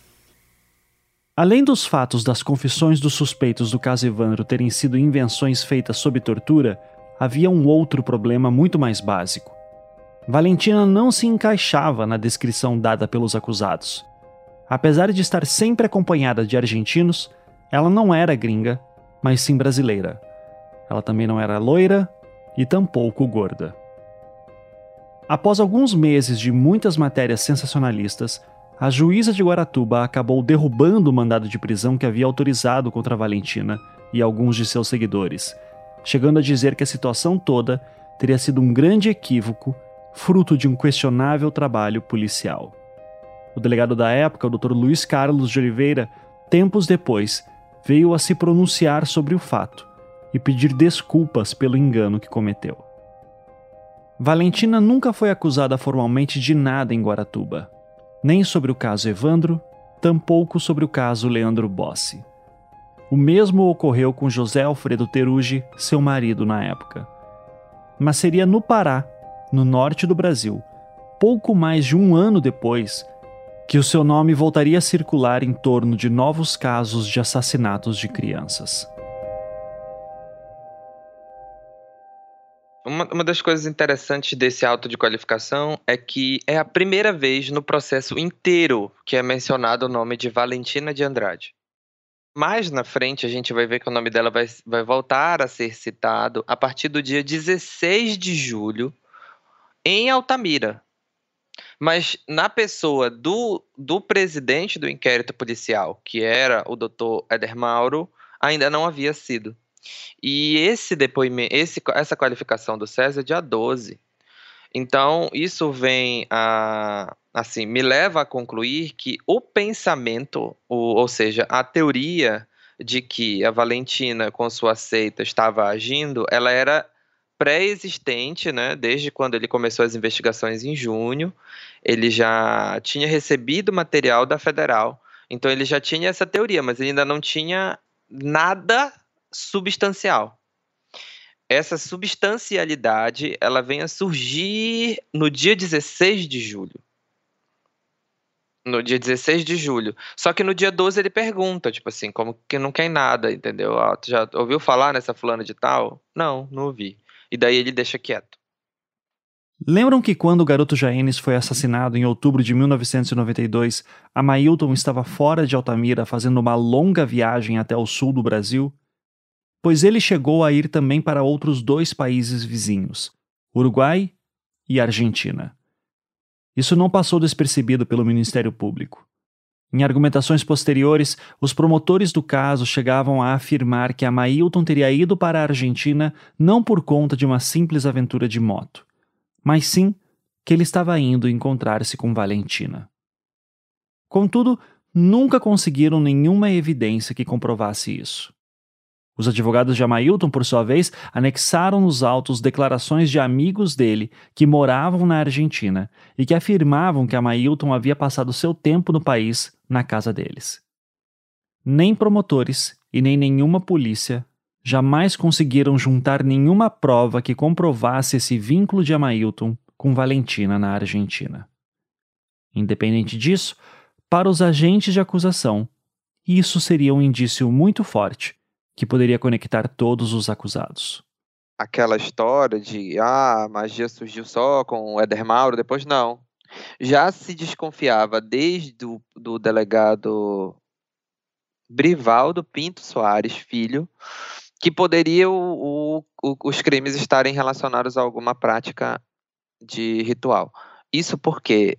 Speaker 4: Além dos fatos das confissões dos suspeitos do caso Evandro terem sido invenções feitas sob tortura, havia um outro problema muito mais básico. Valentina não se encaixava na descrição dada pelos acusados. Apesar de estar sempre acompanhada de argentinos, ela não era gringa, mas sim brasileira. Ela também não era loira e tampouco gorda. Após alguns meses de muitas matérias sensacionalistas, a juíza de Guaratuba acabou derrubando o mandado de prisão que havia autorizado contra Valentina e alguns de seus seguidores, chegando a dizer que a situação toda teria sido um grande equívoco, fruto de um questionável trabalho policial. O delegado da época, o Dr. Luiz Carlos de Oliveira, tempos depois, veio a se pronunciar sobre o fato e pedir desculpas pelo engano que cometeu. Valentina nunca foi acusada formalmente de nada em Guaratuba. Nem sobre o caso Evandro, tampouco sobre o caso Leandro Bossi. O mesmo ocorreu com José Alfredo Teruggi, seu marido na época. Mas seria no Pará, no norte do Brasil, pouco mais de um ano depois, que o seu nome voltaria a circular em torno de novos casos de assassinatos de crianças.
Speaker 5: Uma das coisas interessantes desse auto de qualificação é que é a primeira vez no processo inteiro que é mencionado o nome de Valentina de Andrade. Mais na frente a gente vai ver que o nome dela vai voltar a ser citado a partir do dia 16 de julho em Altamira. Mas na pessoa do presidente do inquérito policial, que era o Dr. Éder Mauro, ainda não havia sido. E esse depoimento, essa qualificação do César é dia 12. Então, isso vem assim, me leva a concluir que o pensamento, ou seja, a teoria de que a Valentina com sua seita estava agindo, ela era pré-existente, né? Desde quando ele começou as investigações em junho, ele já tinha recebido material da Federal. Então, ele já tinha essa teoria, mas ele ainda não tinha nada substancial. Essa substancialidade, ela vem a surgir no dia 16 de julho. No dia 16 de julho. Só que no dia 12 ele pergunta, tipo assim, como que não quer nada, entendeu? Ah, tu já ouviu falar nessa fulana de tal? Não ouvi. E daí ele deixa quieto.
Speaker 4: Lembram que quando o garoto Jaenes foi assassinado em outubro de 1992, a Mailton estava fora de Altamira fazendo uma longa viagem até o sul do Brasil? Pois ele chegou a ir também para outros 2 países vizinhos, Uruguai e Argentina. Isso não passou despercebido pelo Ministério Público. Em argumentações posteriores, os promotores do caso chegavam a afirmar que a Mailton teria ido para a Argentina não por conta de uma simples aventura de moto, mas sim que ele estava indo encontrar-se com Valentina. Contudo, nunca conseguiram nenhuma evidência que comprovasse isso. Os advogados de Amailton, por sua vez, anexaram nos autos declarações de amigos dele que moravam na Argentina e que afirmavam que Amailton havia passado seu tempo no país na casa deles. Nem promotores e nem nenhuma polícia jamais conseguiram juntar nenhuma prova que comprovasse esse vínculo de Amailton com Valentina na Argentina. Independente disso, para os agentes de acusação, isso seria um indício muito forte que poderia conectar todos os acusados.
Speaker 5: Aquela história de a magia surgiu só com o Éder Mauro, depois não. Já se desconfiava desde do delegado Brivaldo Pinto Soares Filho que poderia os crimes estarem relacionados a alguma prática de ritual. Isso porque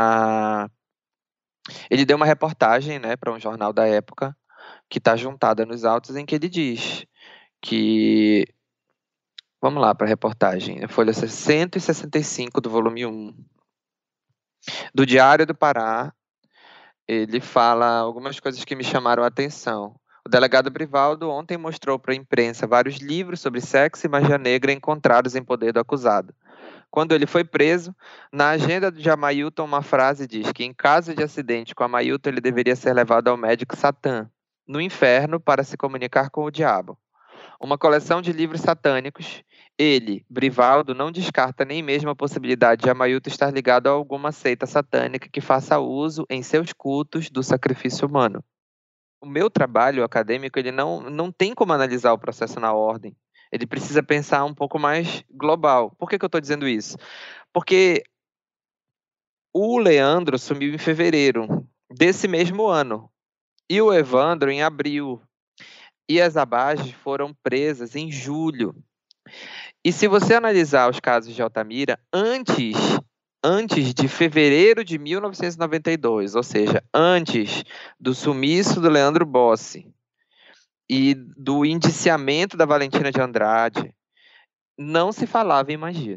Speaker 5: ele deu uma reportagem, né, para um jornal da época, que está juntada nos autos, em que ele diz que... Vamos lá para a reportagem. Folha 165 do volume 1. Do Diário do Pará, ele fala algumas coisas que me chamaram a atenção. O delegado Brivaldo ontem mostrou para a imprensa vários livros sobre sexo e magia negra encontrados em poder do acusado. Quando ele foi preso, na agenda de Amailton, uma frase diz que em caso de acidente com Amailton, ele deveria ser levado ao médico Satã, no inferno, para se comunicar com o diabo. Uma coleção de livros satânicos. Ele, Brivaldo, não descarta nem mesmo a possibilidade de Amailton estar ligado a alguma seita satânica que faça uso em seus cultos do sacrifício humano. O meu trabalho acadêmico, ele não tem como analisar o processo na ordem. Ele precisa pensar um pouco mais global. Por que eu estou dizendo isso? Porque o Leandro sumiu em fevereiro desse mesmo ano e o Evandro em abril. E as Abages foram presas em julho. E se você analisar os casos de Altamira, antes de fevereiro de 1992, ou seja, antes do sumiço do Leandro Bossi e do indiciamento da Valentina de Andrade, não se falava em magia.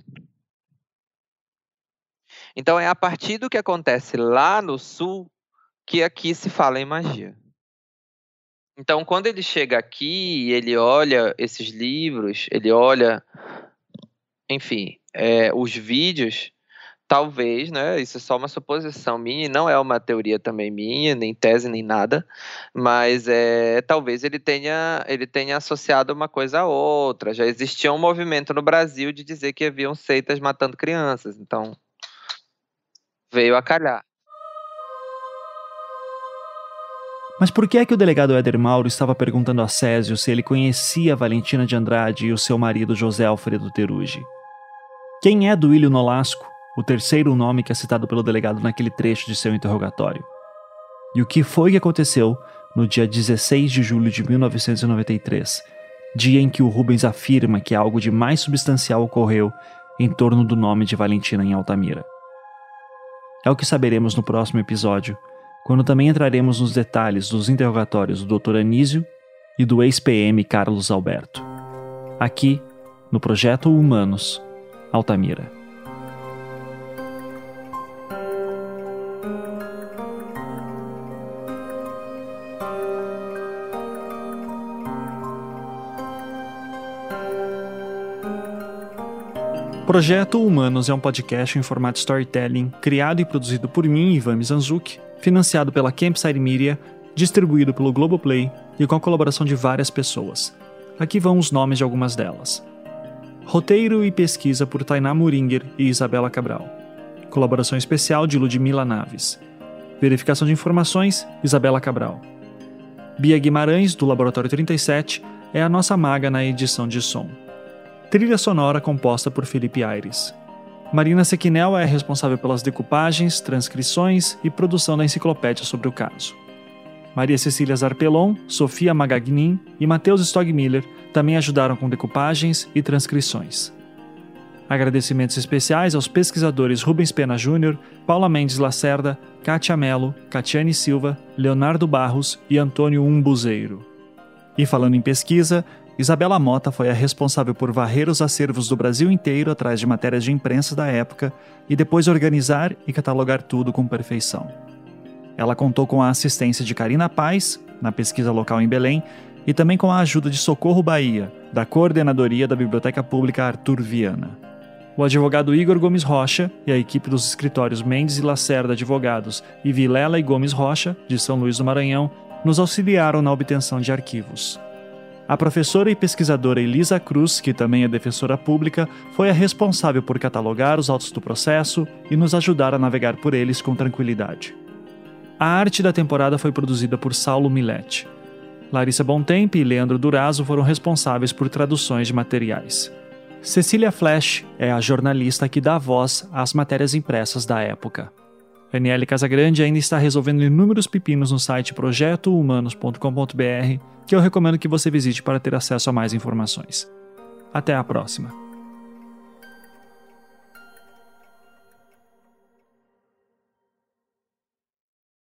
Speaker 5: Então é a partir do que acontece lá no Sul que aqui se fala em magia. Então, quando ele chega aqui, ele olha esses livros, ele olha, enfim, os vídeos, talvez, né, isso é só uma suposição minha, não é uma teoria também minha, nem tese, nem nada, mas talvez ele tenha associado uma coisa a outra. Já existia um movimento no Brasil de dizer que haviam seitas matando crianças, então veio a calhar.
Speaker 4: Mas por que é que o delegado Éder Mauro estava perguntando a Césio se ele conhecia Valentina de Andrade e o seu marido José Alfredo Teruggi? Quem é Duílio Nolasco, o terceiro nome que é citado pelo delegado naquele trecho de seu interrogatório? E o que foi que aconteceu no dia 16 de julho de 1993, dia em que o Rubens afirma que algo de mais substancial ocorreu em torno do nome de Valentina em Altamira? É o que saberemos no próximo episódio, quando também entraremos nos detalhes dos interrogatórios do Dr. Anísio e do ex-PM Carlos Alberto. Aqui, no Projeto Humanos, Altamira. Projeto Humanos é um podcast em formato storytelling, criado e produzido por mim, Ivan Mizanzuki, financiado pela Campside Media, distribuído pelo Globoplay e com a colaboração de várias pessoas. Aqui vão os nomes de algumas delas. Roteiro e pesquisa por Tainá Muringer e Isabela Cabral. Colaboração especial de Ludmila Naves. Verificação de informações, Isabela Cabral. Bia Guimarães, do Laboratório 37, é a nossa maga na edição de som. Trilha sonora composta por Felipe Aires. Marina Sequinel é responsável pelas decupagens, transcrições e produção da enciclopédia sobre o caso. Maria Cecília Zarpelon, Sofia Magagnin e Matheus Stogmiller também ajudaram com decupagens e transcrições. Agradecimentos especiais aos pesquisadores Rubens Pena Júnior, Paula Mendes Lacerda, Kátia Mello, Catiane Silva, Leonardo Barros e Antônio Umbuzeiro. E falando em pesquisa, Isabela Mota foi a responsável por varrer os acervos do Brasil inteiro atrás de matérias de imprensa da época e depois organizar e catalogar tudo com perfeição. Ela contou com a assistência de Karina Paz, na pesquisa local em Belém, e também com a ajuda de Socorro Bahia, da Coordenadoria da Biblioteca Pública Arthur Viana. O advogado Igor Gomes Rocha e a equipe dos escritórios Mendes e Lacerda Advogados e Vilela e Gomes Rocha, de São Luís do Maranhão, nos auxiliaram na obtenção de arquivos. A professora e pesquisadora Elisa Cruz, que também é defensora pública, foi a responsável por catalogar os autos do processo e nos ajudar a navegar por eles com tranquilidade. A arte da temporada foi produzida por Saulo Milete. Larissa Bontempo e Leandro Durazo foram responsáveis por traduções de materiais. Cecília Flash é a jornalista que dá voz às matérias impressas da época. Aniele Casagrande ainda está resolvendo inúmeros pepinos no site projetohumanos.com.br, que eu recomendo que você visite para ter acesso a mais informações. Até a próxima!